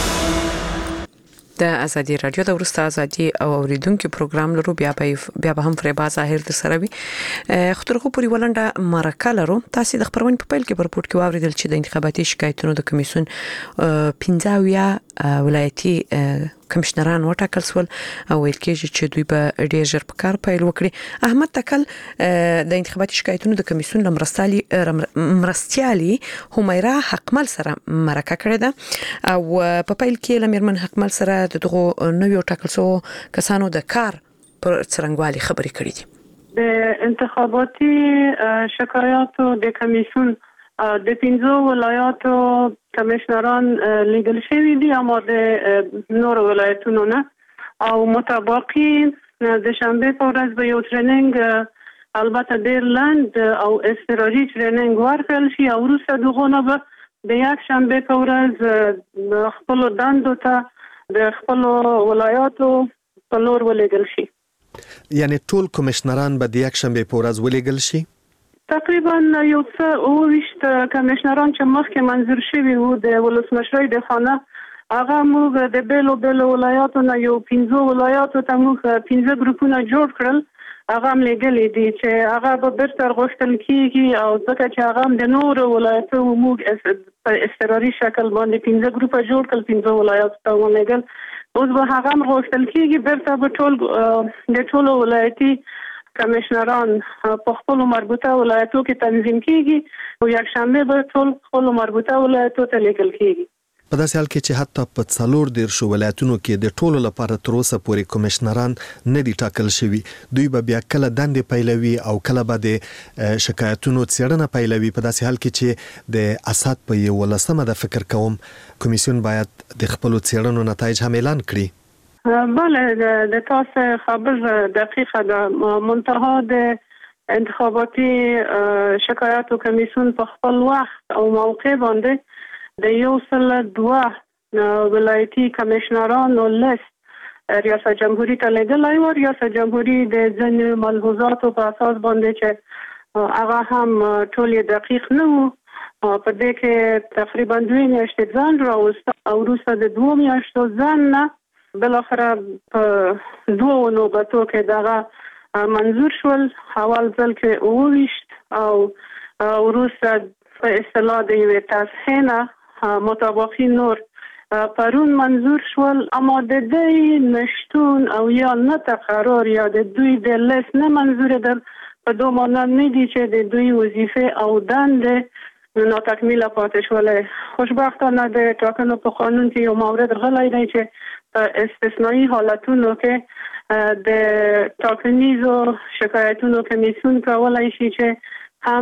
د ازادي رادیو د ورسته ازادي او اوریدونکو پروګرام لرو بیا به بیا به هم فریبا ظاهر در سره وي. خطرخو پوری ولنډه مرکه لرو. تاسو د خبرونه په پیل کې پر پورت کې واوریدل چې د انتخاباتي شکایتونو د کمیسیون پنځه ویا ولایتي کمشنران وټاکل سول او ویل کېږي چې دوی به ډېر ژر په کار پیل وکړي. احمد تکل د انتخاباتي شکایتونو د کمیسیون لمرستالي مرستيالي همیرا حقمل سره مرکه کړې ده او په پیل کې لمرمن حقمل سره دغه نویو ټاکل سو کسانو د کار پر څرنګوالي خبرې کړې دي. د انتخاباتي شکایاتو د کمیسیون د پنځو ولایاتو کمشنران لیګل شوی دي اما د نور ولایتونو نه او متباقي د شنبه په ورځ به یو ټریننګ البته ډیر لاند او استراتیژي ټریننګ ورکړل شي او وروسته دغه نه به د یک شنبه په ورځ خپل دندو ته د خپل ولایاتو په لور ولېږل شي. یعنی ټول کمشنران به د یک شنبه په ورځ ولېږل شي؟ تقریبا یو څه اووه ویشت کمشنران چې مخکې منظور شوي وو د ولسمشرۍ د خانه، هغه موږ د بیلو بیلو ولایاتو نه یو پنځه ولایاتو ته موږ پنځه ګروپونه جوړ کړل. هغه هم لېږلي دي چې هغه به بیرته غوښتل کېږي، او ځکه چې هغه هم د نورو ولایاتو موږ په اضطراري شکل باندې پنځه ګروپه جوړ کړل، پنځه ولایاتو ته ولېږل. اوس به هغه هم غوښتل کېږي بیرته به ټول د ټولو ولایتي کمشنران په خپل مربوطه ولایتو کې تنظیم کېږي او یک شنبه به ټول خپل مربوطه ولایتو ته لیږل کېږي. په داسې حال کې چې حتی په څلور دېرشو ولایتونو کې د ټولو لپاره تر اوسه پورې کمشنران نه دي ټاکل شوي، دوی به بیا کله دندې پیلوي او کله به د شکایتونو څېړنه پیلوي. په داسې حال کې چې د اسد په یولسمه د فکر کوم کمیسیون باید د خپلو څېړنو نتایج هم اعلان کړي. بله د تاسو خبر دقیقه ده. منتها د انتخاباتي شکایاتو کمیسیون په خپل وخت او موقع باندې د یو سل دوه ولایتي کمشنرانو لیست ریاست جمهوری ته لېږلی و. ریاست جمهوری د ځینو ملحوظاتو په اساس باندې چې هغه هم ټول دقیق نه وو، په دې کې تقریبا دوه میاشتې ځان راوسته او وروسته د دوه میاشتو ځان نه بالاخره په دوه نوبتو کې دغه منظور شول. اول ځل کې اووه ویشت او وروسته په اصطلاح د یوې تصحیح نه مطابقي نور پرون منظور شول. اما د دې نشتون او یا نه تقرار یا د دوی د لیست نه منظور ده په دوه معنا نه دي چې د دوی وظیفه او دندې ناتکمیله پاتې شولې. خوشبختانه د ټاکنو په قانون کې یو مورد غلی دی چې په استثنایی حالتونو کې د ټاکنیزو شکایتونو کمیسیون کولی شي چې هم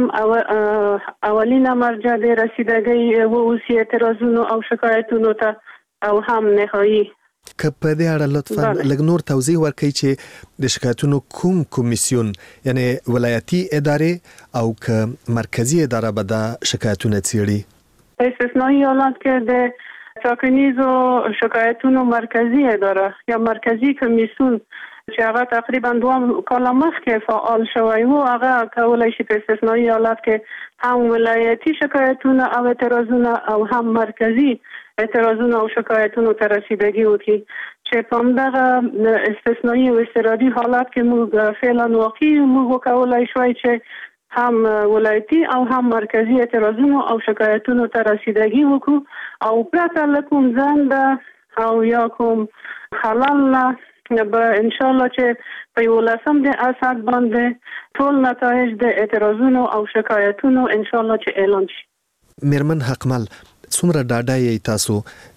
اولینه مرجع د رسیدګۍ واوسي اعتراضونو او شکایتونو ته او هم نهایی. که په دې اړه لطفا لږ نور توضیح ورکړئ چې د شکایتونو کوم کمیسیون یعنی ولایتي ادارې او که مرکزی اداره به دا شکایتونه څېړي؟ په استثنایی حالات کې د ټاکنیزو شکایتونو مرکزی اداره یا مرکزی کمیسیون چې هغه تقریبا دوه کاله مخکې فعال شوی و، هغه کولی شي په استثنایی حالات کې هم ولایتي شکایتونه او اعتراضونه او هم مرکزی اعتراضونه او شکایتونو ته رسیدګي وکړي، چې په همدغه استثنایی او اضطراري حالات کې موږ فعلا واقعي موږ کولی شوی چې هم ولایتي او هم مرکزی اعتراضونو او شکایتونو ته رسیدګي وکړو او پرته له کوم ځنډ او یا کوم خلل نه به ان شاء الله چې په یولسم د اسد باندې ټول نتایج د اعتراضونو او شکایتونو ان شاء الله چې اعلان شي. میرمن حقمل، څومره ډاډه یې تاسو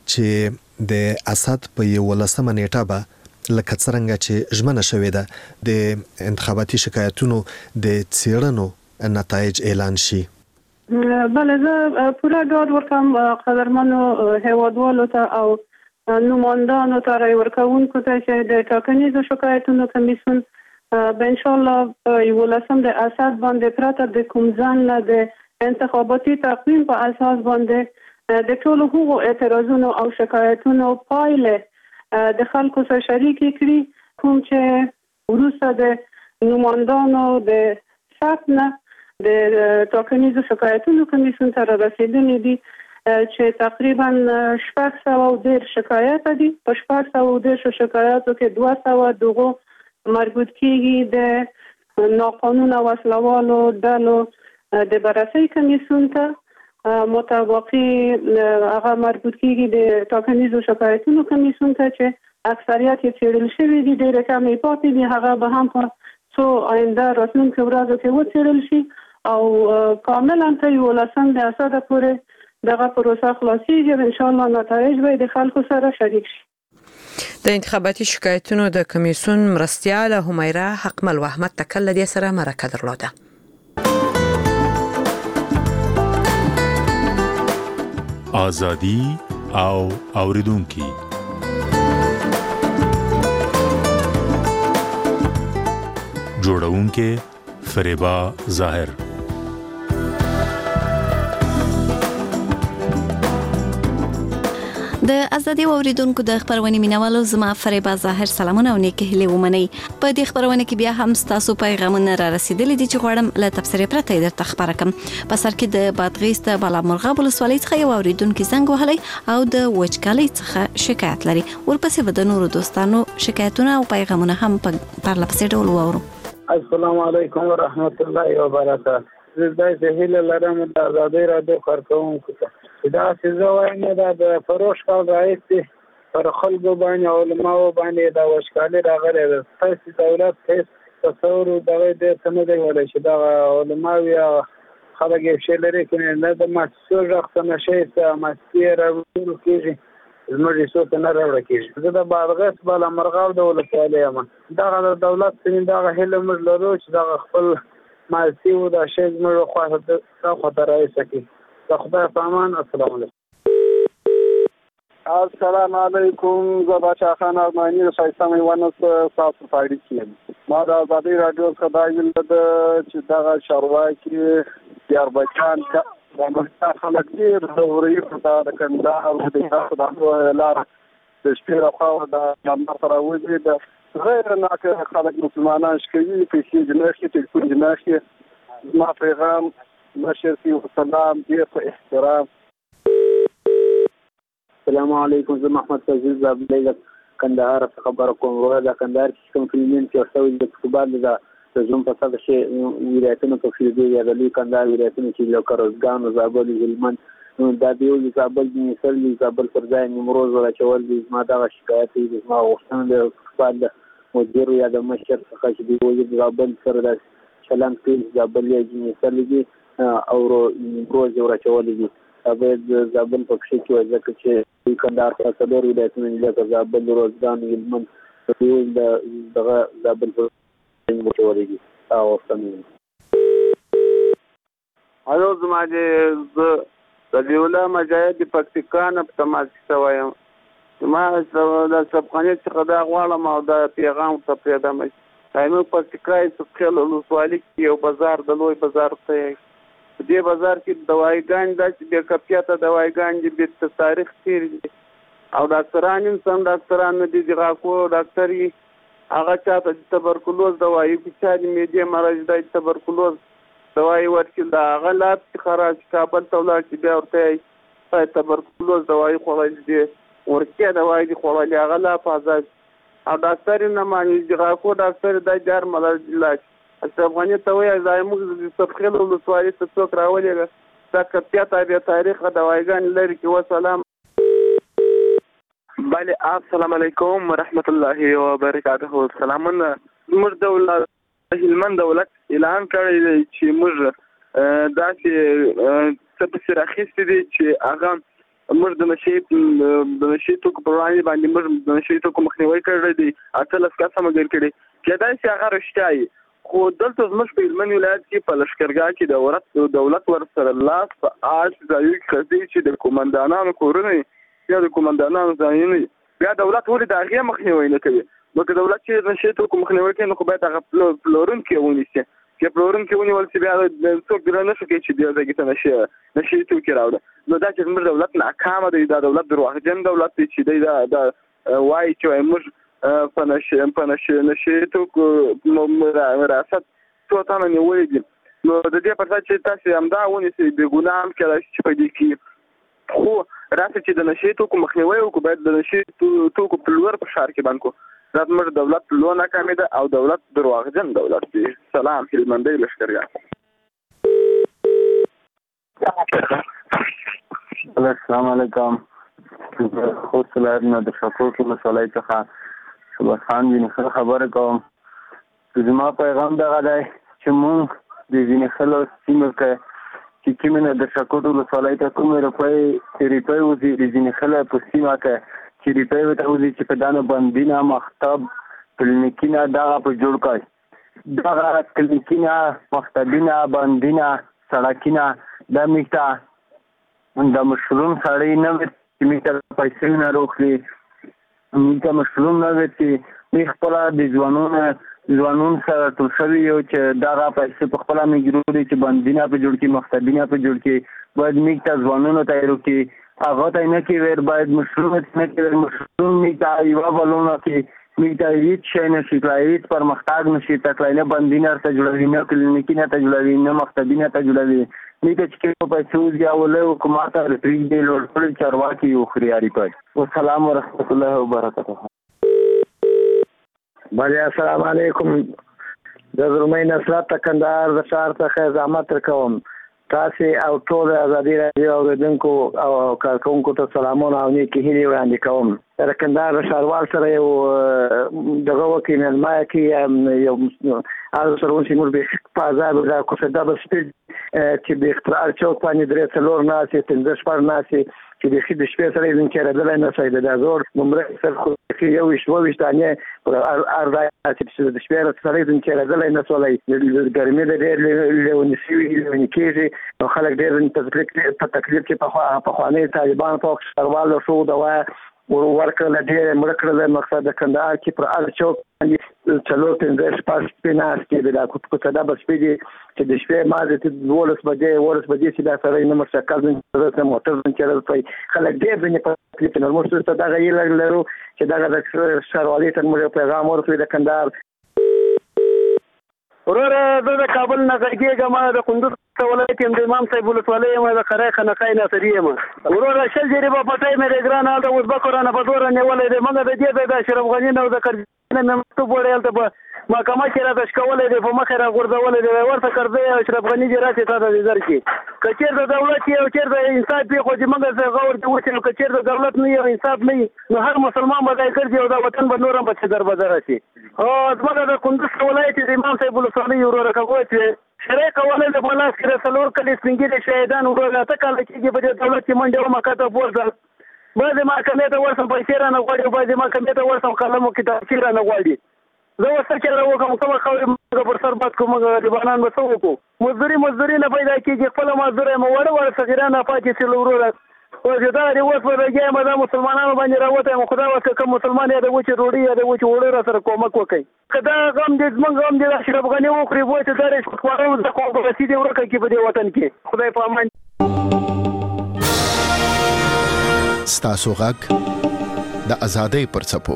چې د اسد په یولسمه نیټه به لکه څرنګه چې ژمنه شوې ده د انتخاباتي شکایتونو د څېړنو نتایج اعلان شي؟ بله، زه پوره ډاډ ورکوم قدرمنو هیوادوالو ته او نمایندانو ته رای ورکوونکو ته چې د ټاکنیزو شکایتونو کمیسیون به ان شاء الله په یولسم د اسد باندې پرته د کوم ځان نه د انتخاباتي تقویم په اساس باندې د ټولو هغو اعتراضونو او شکایتونو پایلې د خلکو سره شریکې کړي، کوم چې وروسته د نمایندانو د ثبت نه د ټاکنیزو شکایتونو کمیسیون ته رسیدلي دي چې تقریبا شپږ سوه او دېرش شکایات دي. په شپږ سوه او دېرشو شکایاتو کې دوه سوه دغو مربوط کېږي د ناقانونه وسلوالو ډلو د بررسۍ کمیسیون ته، مطابقي هغه مربوط کېږي د ټاکنیزو شکایتونو کمیسیون ته چې اکثریت یې څېړل شوي دي، ډېرې کمې پاتې دي، هغه به هم په څو آینده راتلونکو ورځو کې وڅېړل شي او کاملا تر یولسم د اسده پورې دغه پروسه خلاصیږي. ان شاء الله نتایج به د خلکو سره شریک شي. د انتخاباتي شکایتونو د کمیسیون مرستیاله همیره حقمل و احمد تکل له دې سره مرکه درلوده. آزادي او اوریدونکي جوړونکي فریبا ظاهر د ازادي اوریدونکو د خبرونې مینوالو زما فریبا ظاهر سلامونه او نیکه هیله ومني. په دې خبرونه کې بیا هم تاسو پیغامونه را رسیدلي دي چې غواړم له تفسیر پرته درته خبره کوم. په سر کې د بادغیس د بالامرغه ولسوالۍ څخه یو اوریدونکو زنګ وهلی او د وچکالۍ څخه شکایت لري. ورپسې به د نورو دوستانو شکایتونه او پیغامونه هم په پرلپسې ډول واورو. السلام علیکم ورحمت الله وبرکاته. زه د هیله لرم د ازادي رادیو کارکونکو ته دا څه وایم دا د فروش کال راځي پر خلکو باندې علماء باندې دا وشکالي راغلي ده. تاسو دولت هیڅ تصور دغه د سمې دی ولې چې دا علماء یا خلک یې شي لري کنه نه د مسؤل رخصت نشي ته مسیر ورو کېږي زموږ څه نه راوړل کېږي. زه د بادغیس بالامرغه د ولسوالۍ یم. دا د دولت څخه دا هله موږ لرو چې دا خپل مالسي و دا شی زموږ خواته دا خطر راځي. خدای پامان. السلام علیکم. السلام علیکم. زبا شاه خان ارمانی شایسته میوانس تاسو پاره کیم. ما د ازادي رادیو څخه دا ویل د چې دا شارواکي دیار بچان د مختار خلک دې د ورې په دا کنده او د تاسو د لار د شپې راخوا د نمبر سره وځي د غیر ناکه خلک مسلمانان شکوي په شي جناحي ټلیفون جناحي ما پیغام مشر فی وسلام دیر په احترام. السلام علیکم. زه محمد فضیل زابلی کندهار خبر کوم. ورته کندهار کې کوم فلمین چې اوسوي د فوټبال د زوم په ساده شي ولایتونو په فیلډ یا د لوی کندهار ولایتونو چې لکه روزګان او زابل هلمند دا دیو د زابل د مثال د زابل پر ځای نیمروز راچول دي. ما دا شکایت دي ما غوښتنه د فوټبال مدیر یا د مشر څخه چې دی د زابل سره د چلن کې زابل یې مثال دي او روز یو راچولې دي. باید زابل په کې کې ځکه چې کندهار په صدر ولایتونو لکه زابل روزګان هلمند د دغه زابل په راچولې دي او څنګه الو زما د ربيولا مجاهد پکتیکان په تماس کې وایم. ما د سبخانه څخه دا غواړم او دا پیغام ته پیدا مې تایمو پکتیکای څخه له لوسوالي یو بازار د لوی بازار ته دې بازار کې دوايګان د دې کپیاته دوايګان دې د تاریخ تیر او ډاکټران انسان ډاکټران دې دغه ډاکټري هغه چاته تبرکلوز دوايي چې د میډیا مرض د تبرکلوز دوايي ورکړي دا غلط خراج کابل ته ولاړ چې بیا ورته تبرکلوز دوايي خورای دي ورکه دوايي دي خورای هغه لا فازاج او ډاکټر نه مانی دغه کو ډاکټر د جار مرض علاج افغاني ته وایي زایموږ د صفخیل ولسوالۍ ته څوک راولي دا کپیاته بیا تاریخ دوايګان لري کې وسلام. بله السلام علیکم ورحمت الله وبرکاته. سلامونه. موږ دولت هلمند دولت اعلان کړی دی چې موږ داسې څه په راخیستې دي چې هغه موږ د نشي د نشي توکو په وړاندې باندې موږ د نشي توکو مخنیوي کړی دی. اتلس کسه مګر کړي کېدای شي هغه رښتیا وي خو دلته زموږ په هلمند ولایت کې په لښکرګاه کې د دولت دولت ورسره لاس په آس ځایو کې چې د کومندانانو کورونه یا د کومندانانو ځایونه بیا دولت ولې د هغې مخنیوي نه کوي. نو که دولت چې نشي توکو مخنیوي کوي نو خو باید هغه پلورونکي ونیسي. چې پلورونکي ونیول شي بیا څوک ګران نه شي کوي چې دې ځای ته نشي نشي توکي راوړي. نو دا چې زموږ دولت ناکامه دی دا دولت دروغجن دولت دی چې دی دا وایي چې موږ په نشي په نشي نشي توکو وراثت څو تنه نیولې دي. نو د دې پر ځای چې تاسو همدا ونیسئ بې ګناه هم کېدای شي چې په دې کې خو راسه چې د نشي توکو مخنیوي وکړو باید د نشي توکو پلور په ښار کې بند کړو. دا زموږ دولت لوی ناکامي ده او دولت دروغجن دولت دی. سلام هلمندۍ لښکرګاه. السلام علیکم. خو سلام نه د شکر ولسوالۍ څخه شباس خان بن خبره کوم. زما پیغام دغه دی چې موږ د ځینې خلکو سیمه کې چې کومه د شکر ولسوالۍ ته کومه روپۍ روپۍ وځي د ځینې خلکو په سیمه کې چې روپۍ ته وځي چې په دانه باندې مختب کلینیکونه دغه په جوړ کړي دغه کلینیکونه مختبینه باندې سړکونه د میټا د مشروم سړی نه چې میټا پیسې نه روخلي میټا مشروم نه وي چې خپل د ځوانونو ځوانون سره ټول شوی یو چې دغه پیسې په خپل میګرو دي چې باندې په جوړ کې مختبینه په جوړ کې باید میټا ځوانونو ته ورکړي هغه ته نه کې باید مشروع نه کې مشروع میتا یو بلونه کې میتا هیڅ شي نشي کولای، هیڅ پرمختګ نشي تکلای، نه بندینه ته جوړوي، نه کلینیکی نه ته جوړوي، نه مکتبینه ته جوړوي. میته چې په پیسو ځاوله حکومت ته ریټریک دی لوړ کړی چارواکي یو خریاري پي. والسلام ورحمت الله وبرکاته. بله السلام علیکم. د زلمۍ نصرت کندهار د ښار څخه زحمت کوم. تاسې او ټول ازادي راډیو اوریدونکو او کارکونکو ته سلامونه او نیکې هیلې وړاندې کوم. د کندهار د ښاروال سره یو دغه وکړي مېلمه کې یو هغه سره ونشي موږ به په عذاب دا کوڅه ډبل سپیډ چې د اختراع چوک باندې درې څلور ناسې پنځه شپږ ناسې چې د خې د شپې سره یې کېدلای نه شي د زور نمبر سره خو یو وشت و وشت انې پر اردا چې د شپې سره یې کېدلای نه شولای د ګرمۍ د ډېر لونسي لونی کېږي نو خلک ډېر تکلیف په تکلیف کې په په خوانې طالبان په ښاروال شو دوا ورکړل ډېر مړ کړل. مقصد د کندهار کې پر ار چوک باندې څلور پنځه شپږ شپې ناستې د کوڅه ډبل سپیډ چې د شپې ما د دولس بجې ورس بجې چې دا سره نه مرشکل د موټر چلل پي خلک ډېر باندې په تکلیف نه مرسته ته دا غیر لرو چې دا د ښاروالۍ ته موږ پیغام ورکړو د کندهار. ورور زه د کابل نه غږیږم، د کندوز ولایت یم، د امام صاحب ولسوالۍ یم، د خرای خنقای ناصري یم. ورور شل جریبه پټۍ مې د ګران د ازبکو رانه په دوره نیولی دی. موږ د دې د اشرف غني نه او د کرزي نه مکتوب وړی هلته په محکمه کې راته شکولی دی، په مخ یې راغورځولی دی. ورته کرزی او اشرف غني دې راسې تا ته دې درکړي. که چېرته دولت یې او چېرته انصاف وي خو چې موږ څه غور کې وشي نو که چېرته دولت نه وي او انصاف نه وي نو هر مسلمان به ځای ګرځي او دا وطن به نور هم په څه دربدره شي. زموږ د کندوز ولایت د امام صاحب ولسوالۍ وروره که وچې شرعي قوانین د په لاس کې د څلور کلي سپین ږیري شهیدان وروره اته کاله کېږي په دې دولت کې منډې ومه کته بوځل. بعضې محکمې ته ورسم پیسې رانه غواړي او بعضې محکمې ته ورسم قلم او کتابچې رانه غواړي. زه اوس څه چل وکړم کومه خاورې موږ پر سر باد کړو، موږ غریبانان به څه وکړو؟ مزدوري مزدوري نه پیدا کېږي، خپله مزدوره یم وړه وړه صغیران پاتې شي له وروره. اوس چې دا دی اوس به لګیا یم دا مسلمانانو باندې راوتی یم، خدا وکړه کوم مسلمان یا د وچې ډوډۍ یا د وچې اوړه را سره کومک وکړي. که دا غم دې زموږ غم دې د اشرف غني وخوري بوی ته دا رشوت خوارو زده کوم په رسي دې ورکه کړي په دې وطن کې. خدای په امان. ستاسو غږ د ازادۍ پر څپو.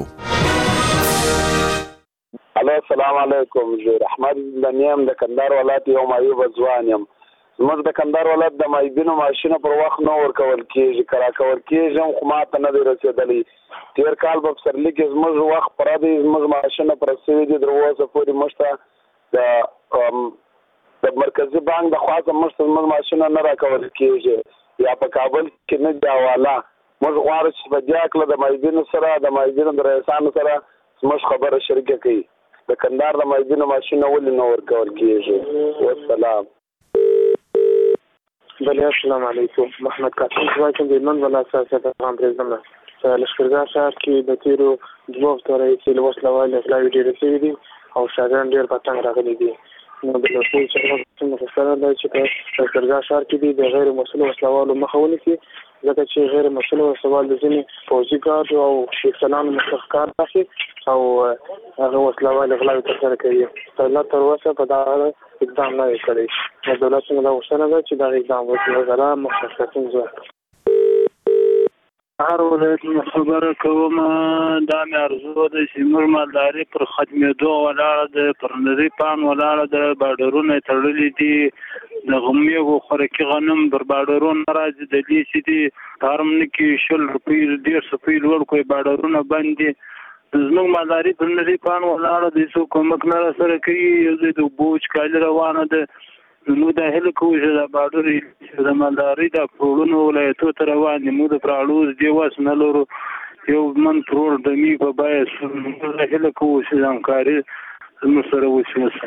الو السلام علیکم. زه رحمت لنیم د کندهار ولایت یو معیوب ځوان یم. زموږ د کندهار ولایت د معیوبینو معاشونه پر وخت نه ورکول کېږي، که راکول کېږي خو ما ته نه دی رسېدلی. تېر کال په پسرلي کې زموږ وخت پوره دی، زموږ معاشونه پر سوي دي. تر اوسه پورې موږ ته د مرکزي بانک د خوا څخه موږ ته زموږ معاشونه نه راکول کېږي یا په کابل کې نه دي حواله. موږ غواړو چې په دې هکله د معیوبینو سره د معیوبینو د رئیسانو سره زموږ خبره شریکه کړي. د کندهار د معیوبینو معاشونه ولې نه ورکول کېږي؟ والسلام. بله السلام علیکم. محمد قاسم وایم د هلمند ولایت سیاست افغان پرېږدم. په لښکرګاه ښار کې د تېرو دوه هفتو راهیسې له وسله والو اغلاوې ډېرې شوي دي او شاګردان ډېر په تنګ راغلي دي. نو د لوستلو څرګنده مفسره ده چې په لښکرګاه ښار کې دي د غیر مسؤلو وسله والو مخه ونیسي، ځکه چې غیر مسؤلو وسله وال د ځینې پوځي ګارډو او افسرانو مخکښ کار اخلي او هغه وسله وال اغلاوې ترسره کوي. دولت تر اوسه په دغه اړه اقدام نه دی کړی. نو دولت څنګه دا غوښتنه ده چې دغه اقدام وکړي او زره مخکښ ځواک. هر ولایت خبره کوم دا مې ارزو ده چې موږ مالداري پر ختمېدو ولاړه ده، پر نري پان ولاړه ده، باډرونه یې تړلي دي، د غمیږو خوراکي غنم پر باډرونو نه راځي. د دې چې دي په هر منه کې شل روپۍ ډېر روپۍ لوړ کړي باډرونه بند دي. زموږ مالداري پر نري پان ولاړه ده، هېڅوک کومک نه راسره کوي. د اوبو وچکالي روانه ده. موږ دا هیله کوو چې دا باډر د مالدارۍ دا کروړونو ولایتو ته روان دي. موږ د پراړوز دې وس نه لرو، یو من کروړ د می په بیه. موږ دا هیله کوو چې همکاري زموږ سره وشي.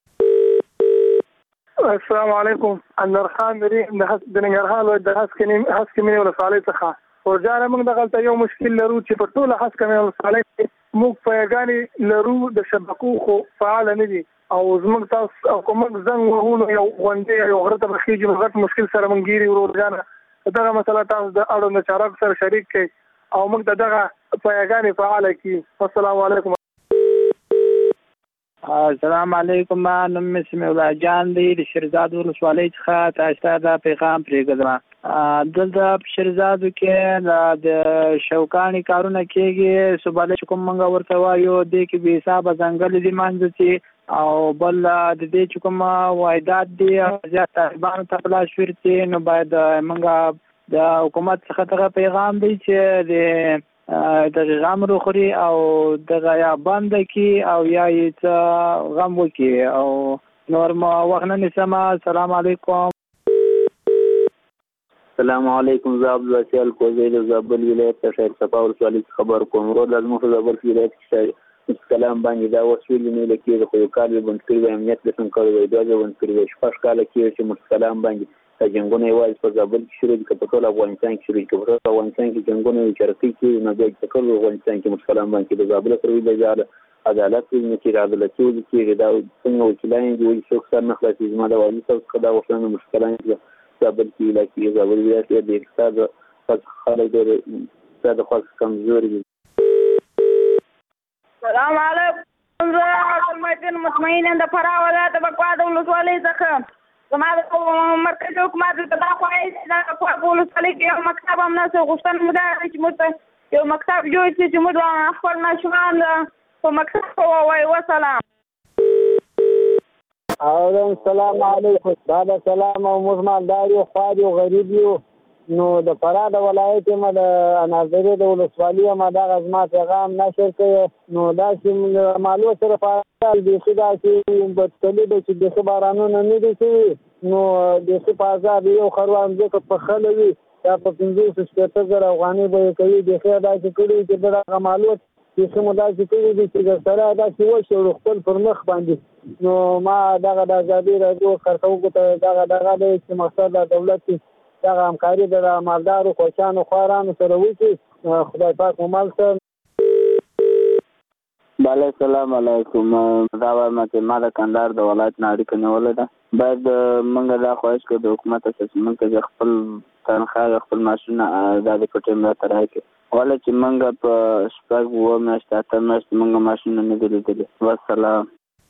السلام علیکم. انور خان مری د ننګرهار ولایت د هسکې مینې ولسوالۍ څخه. ورجانه موږ دغلته یو مشکل لرو چې په ټوله هسکې مینې ولسوالۍ کې موږ پیاګانې لرو د شبکو خو فعاله نه دي او زموږ تاسو او کومک زنګ وهونو یو غونډې یو غره ته بخیږي نو غټ مشکل سره موږ ګیري ورجانه دغه مسله تاسو د اړوند چارواکو سره شریک کړئ او موږ د دغه پیاګانې فعاله کړي. السلام علیکم. السلام علیکم. نوم مې سمیع الله جان دی د شیرزاد ولسوالۍ څخه تاسو ته دا پیغام پرېږدم. دلته په شیرزادو کې د شوکاني کارونه کېږي، صوباله چې کوم موږ ورته وایو دې کې بې حسابه ځنګل دي منځ چې او بل د دې چې کوم واردات دي زیات طالبانو ته په لاس ورځي، نو باید موږ د حکومت څخه دغه پیغام دی چې د دغه غم رو خوري او دغه یا بند کی او یا یې غم وکي او نور ما وخت نه نسم. السلام علیکم. السلام علیکم. زه عبدالواسع الکوزی د زابل ولایت ته شهر صفا ولسوالۍ خبر کوم. ورو د زموږ زابل ولایت کې کلام باندې دا وسویل نه لکه خو یو کال بند کړی امنیت لسم کړی وای دا بند کړی شپږ کال کې چې مستقلام باندې جنگونه یوازې په زابل کې شروع دي، په ټول افغانستان کې شروع دي، په افغانستان کې جنگونه یو چرته کې نه دی چې ټول افغانستان کې مستقلام باندې د زابل سره ویل ځاله عدالت نه کې عدالت یو کې دا څنګه وکیلان دي وایي څوک سره نه خلاصي زما د والی څخه دا وښنه مستقلام کې زابل کې لکه زابل ولایت د اقتصاد په خاله د اقتصاد خاص کمزوري دي. السلام علیکم. زه متن مطمئن د فراه ولایت بکوا د ولسوالۍ څخه زما د مرکزي حکومت ته دا خواهش ده چې په ولسوالۍ کې یو مکتب هم نه غوښتنه مو ده چې موږ یو مکتب جوړ کړي چې موږ خپل ماشومان په مکتب کې ووایو. وسلام. السلام علیکم. دا د سلام او موږ مالدار یو خوار یو غریب یو، نو د فراه د ولایت ما د اناظرې د ولسوالۍ ما د غزما پیغام نشر کړی، نو دا چې مالو سره فعال دي چې دا چې بدتلی د چې د بارانونو نه دي شوي، نو د څه په آزاد یو خروان ځکه په خلوي دا په پنځوس شپېته زره افغانۍ به کوي د خیر دا چې کړي چې دغه مالو چې څه دا چې کړي دي چې سره دا چې وشو خپل پر مخ باندې، نو ما دغه د ازادي راډیو کارکونکو ته دغه دغه د مقصد د دولت دغه همکاري د مالدارو کوچانو خوارانو سره وکړي. خدای پاک مو مال شه. بله السلام علیکم. دا وایم چې ما د کندهار د ولایت نه اړیکه نیولې ده. باید موږ دا خواهش کوو د حکومت څخه چې موږ خپل تنخواه خپل معاشونه دا د کوټې ملاتړ راکړي، ولې چې موږ په شپږ اووه میاشتې اته میاشتې موږ معاشونه نه دي لیدلي. والسلام.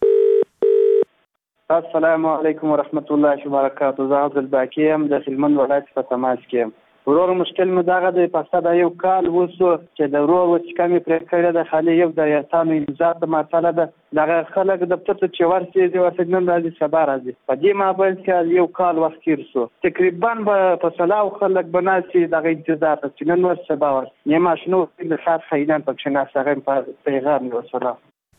السلام علیکم ورحمت الله وبرکاته. زه عبدالباقي یم د هلمند ولایت په تماس کې یم. ورور مشکل مې دغه دی پسته دا یو کال وسو چې د ورور چې کمې پرې کړې ده خالي یو د یاسانو امضا د مسله ده دغه خلک دفتر ته چې ورسېږي ورسېږي نن راځي سبا راځي په دې مابین کې یو کال وخت تېر شو تقریبا به په سلاو خلک به ناستي دغه انتظار ته چې نن ورځ سبا ورځ نیمه شنو د ښار خیلان پکښې ناست هغه په پیغام یې وسلام.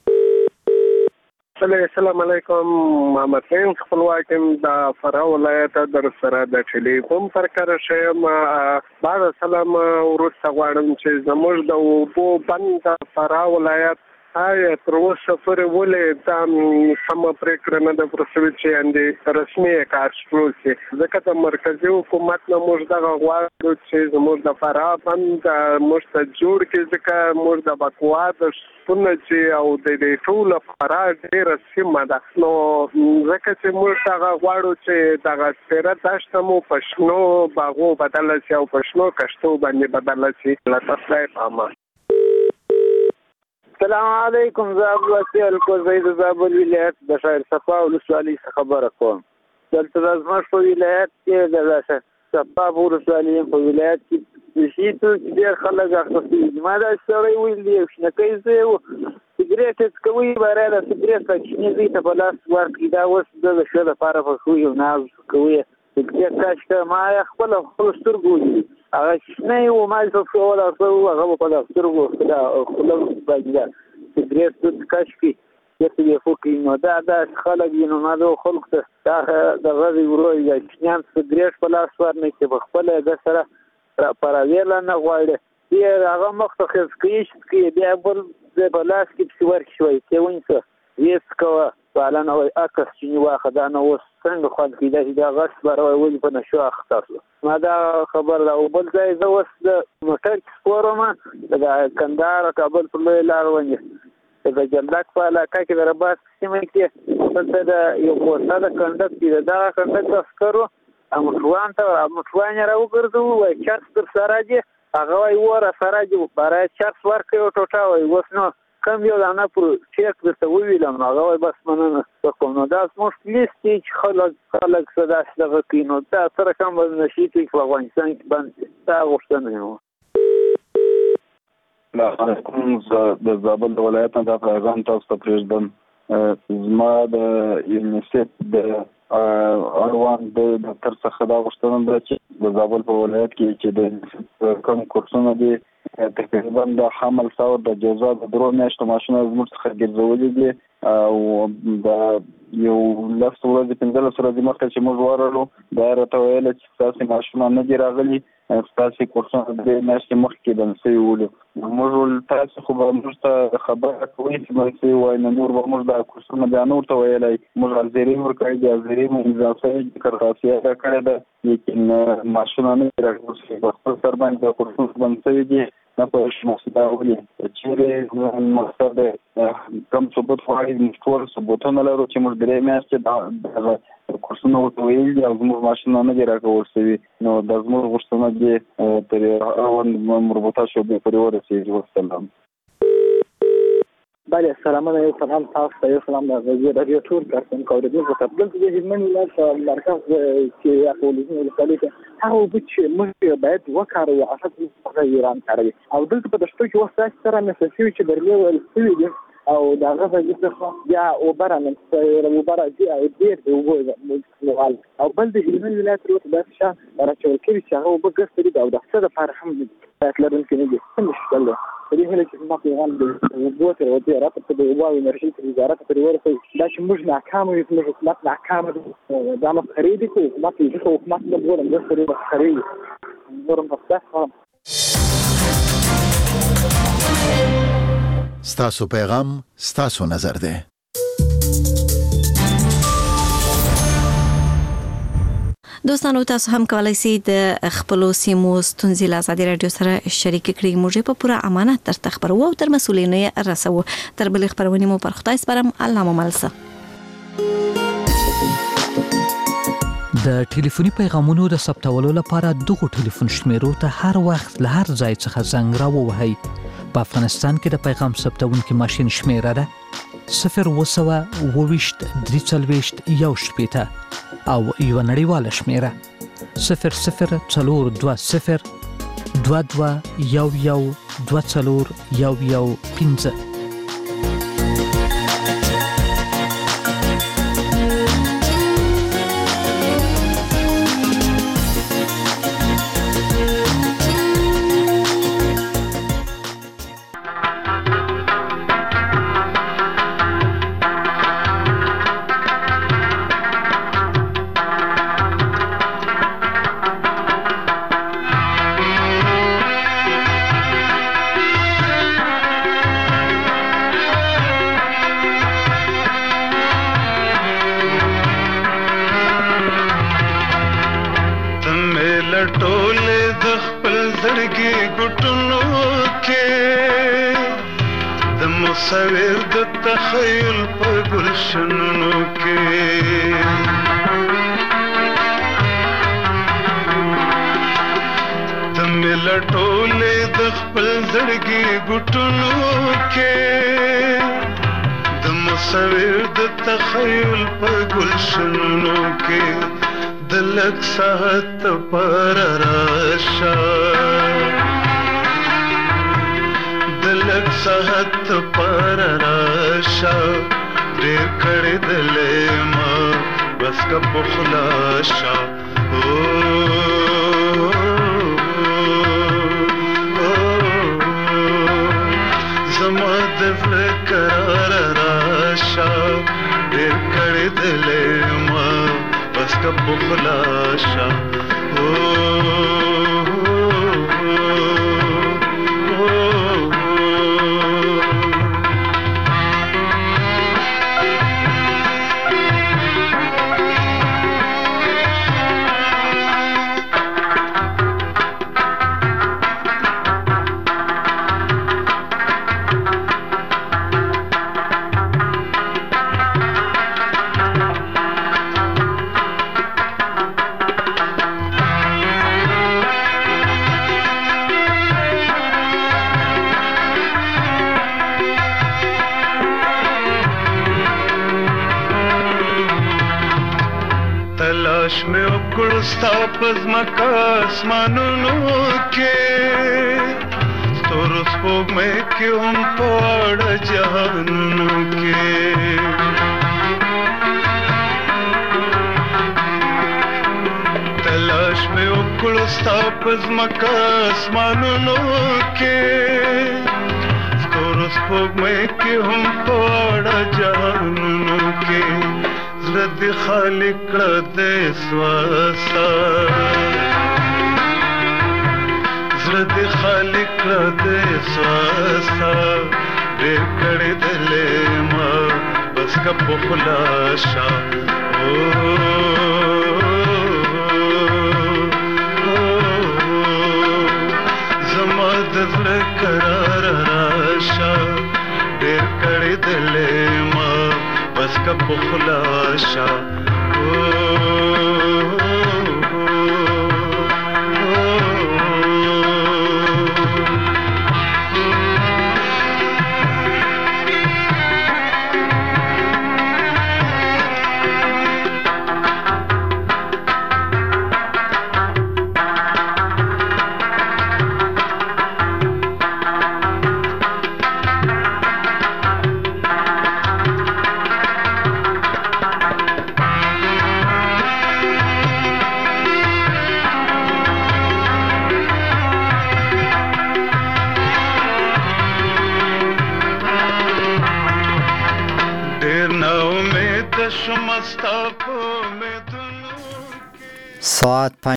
السلام علیکم. محمد حسین خپلواک یم د فراه ولایت در سره د ټلیفون پر کار شم. بعد سلام ورسته غواړم چې زموږ د اوبو بند د فراه ولایت آیا تر اوسه پورې ولې دا سمه پرېکړه نه ده پرسوي چې اندې رسمي کار شروع شي، ځکه د مرکزي حکومت نه موږ دغه غواړو چې زموږ د فراه بند موږ ته جوړ کړي، ځکه موږ د بکوا د شتونه چې او د دې ټوله فراه ډېره سیمه ده، نو ځکه چې موږ دغه غواړو چې دغه سپېره دښته مو په شنو باغو بدله شي او په شنو کښتو باندې بدله شي. له تاسو پامه. السلام علیکم. زه عبدالواسع الکوزی د زابل ولایت د شهر صفا ولسوالۍ څخه خبره کوم. دلته زموږ په ولایت کې د شهر صفا ولسوالۍ په ولایت کې شي ته ډېر خلک اخته ما دا سړی ویل دی شنکۍ زه یو سګرېټ څکوي باره د سګرېټ پکښې زوی ته په لاس ورکړي دا اوس د د ښه لپاره پکښې یو ناز کوي سګرېټ کاشکه ما خپله خپلو سترګو ولیدي هغه شنه یې و ما یې څه ول هغه به په دغه سترګو خوله باندې ده سګرېټ دود کش کړي بیرته یې فوکړي نو دا داسې خلک وي نو ما دغو خلکو ته دا دغه دی ورو یا کوچنیان سګرېټ په لاس ورنه کړي په خپله هغه سره پراویله نه غواړي بیا هغه مخ ته خز کوي کړي بیا بل ځای په لاس کې پسې ورکړي شوی ته ونیسه ویې څکوه پالنه وایي عکس چیني واخه دا نه اوس څنګه خوند کوي داسې دا غټ سپاره وایي ولې په نشو اخته شو ما دا خبر ده. او بل ځای زه اوس د موټر کې سپور وم د کندهار کابل پر لویه لار باندې د جلدک په علاقه کې د رباط سیمه کې دلته د یو پوسته د کنډک دي د دغه کنډک عسکرو موټروان ته موټروان یې راوګرځوو وایي چرس در سره راځي هغه وایي وره سره راځي باره چرس ورکوي او ټوټه وایي اوس نو کم یو دانه پر چیک درته وویلم نو هغه بس مننه وکړم نو دا زموږ لیست کې چې خلک خلک څه داسې دغه کوي نو دا سره کم به نشي چې په افغانستان کې بند دا غوښتنه یې وه. السلام علیکم. زه د زابل د ولایت نه دا پیغام تاسو ته پرېږدم. زما د یونیسف د اړوند د دفتر څخه دا غوښتنه ده چې د زابل په ولایت کې چې د کوم کورسونه دي تقریبا د حمل ثور د جزا د درو میاشتو ماشینه زموږ څخه ګرځولي دي او د یو لس ورځې پنځلس ورځې مخکې چې موږ ورغلو دا یې راته ویل چې ستاسې ماشینونه نه دي راغلي ستاسې کورسونه درې میاشتې مخکې بند سوي ولو. موږ ویل تاسې خو به موږ ته خبره کوئ چې بند سوي وایي نو نور به موږ دا کورسونه بیا نور ته ویلی موږ حاضري ورکړی دي حاضري مو امضا سوې دي کرغاسیه را کړې ده لیکن ماشینونه نه دي راغلي په خپل سر باندې دا کورسونه بند سوي دي نه پوهېږم چې دا ولې چیرې مقصد کم ثبوت غواړي موږ ټول ثبوتونه لرو چې موږ درې میاشتې دغه کورسونه ورته ویلي دي او زموږ ماشینونه نه دي راکول سوي نو دا زموږ غوښتنه دې ترې اړوند مربوطه شعبې پورې ورسېږي. والسلام. بله سلامونه یو سلام تاسو ته یو سلام د غزې رادیو ټول کارکونکو اورېدونکو ته. دلته د هلمند ولایت په مرکز کې اقلیتي ولسوالۍ کې هغه اوبه چې موږ باید وکاروو اساس موږ ایران کاروي او دلته په دشتو کې وخت داسې سره رامنځته شوي چې درلې ویل شوي دي او د هغه ځای څخه بیا اوبه رامنځته اوبه راځي او ډېر د اوبو او بل د هلمند ولایت ورته داسې شیان راچول کړي چې هغه اوبه ګرځېدلي دي او د څه دپاره هم باید لرونکي نه دي. څه مشکل دی په دې هیله چې زما پیغام د اوبو تر وزارت ته د اوبو او انرژۍ تر وزارت پورې ورسوي دا چې موږ ناکامه یو زموږ حکومت ناکامه دی دا مسخرې دي خو حکومت یې ځکه حکومت نه بولم دا سړي مسخرې دي نور هم په ستاسو پیغام ستاسو نظر دی. دوستانو تاسو هم کولای شئ د خپل سیمو ستونزې له ازادي رادیو سره شریک کړئ. موږ په پوره امانت درته خبرو او تر مسؤلینه رسو. تر بل خبرونه مو پر خدای سپارم. الله مو ملسه. د ټلیفوني پیغامونو د ثبتولو لپاره دغه ټلیفون شمیرو ته هر وخت له هر ځای څخه زنګ راووهئ. په افغانستان کې د پیغام ثبتونکو ماشين شمیره ده صفر وسوه وویشت درې څلوېښت یو شپېته او یو نړیواله شمیره صفر صفر څلور دوه صفر دوه دوه یو یو دوه څلور یو یو پنځه. مصور د تخیل په گلشنونو کې د مل ټولې د خپل زړګي ګټونو کې د مصور د تخیل په گلشنونو کې د لک ساعت پر راشه لک ساعت پر راشه ډېر کړې دلې ما بس کا پخلاشه او زما د فکر راشه ډېر کړې دلې ما بس کا پخلاشه او وکړو ستا په ځمکه اسمانونو کې ستورو سپوږمۍ کې هم په واړه جهانونو کې تلاش مې وکړو ستا په ځمکه اسمانونو کې ستورو سپوږمۍ کې هم په واړه جهانونو کې زړه دې خالي کړه د سواسه زړه دې خالي کړه د سواسه ډېر کړې دلې ما بس که په خلاصه زما د زړه قرار راشه ډېر کړې دلې ما بس که په خلاصه ساعت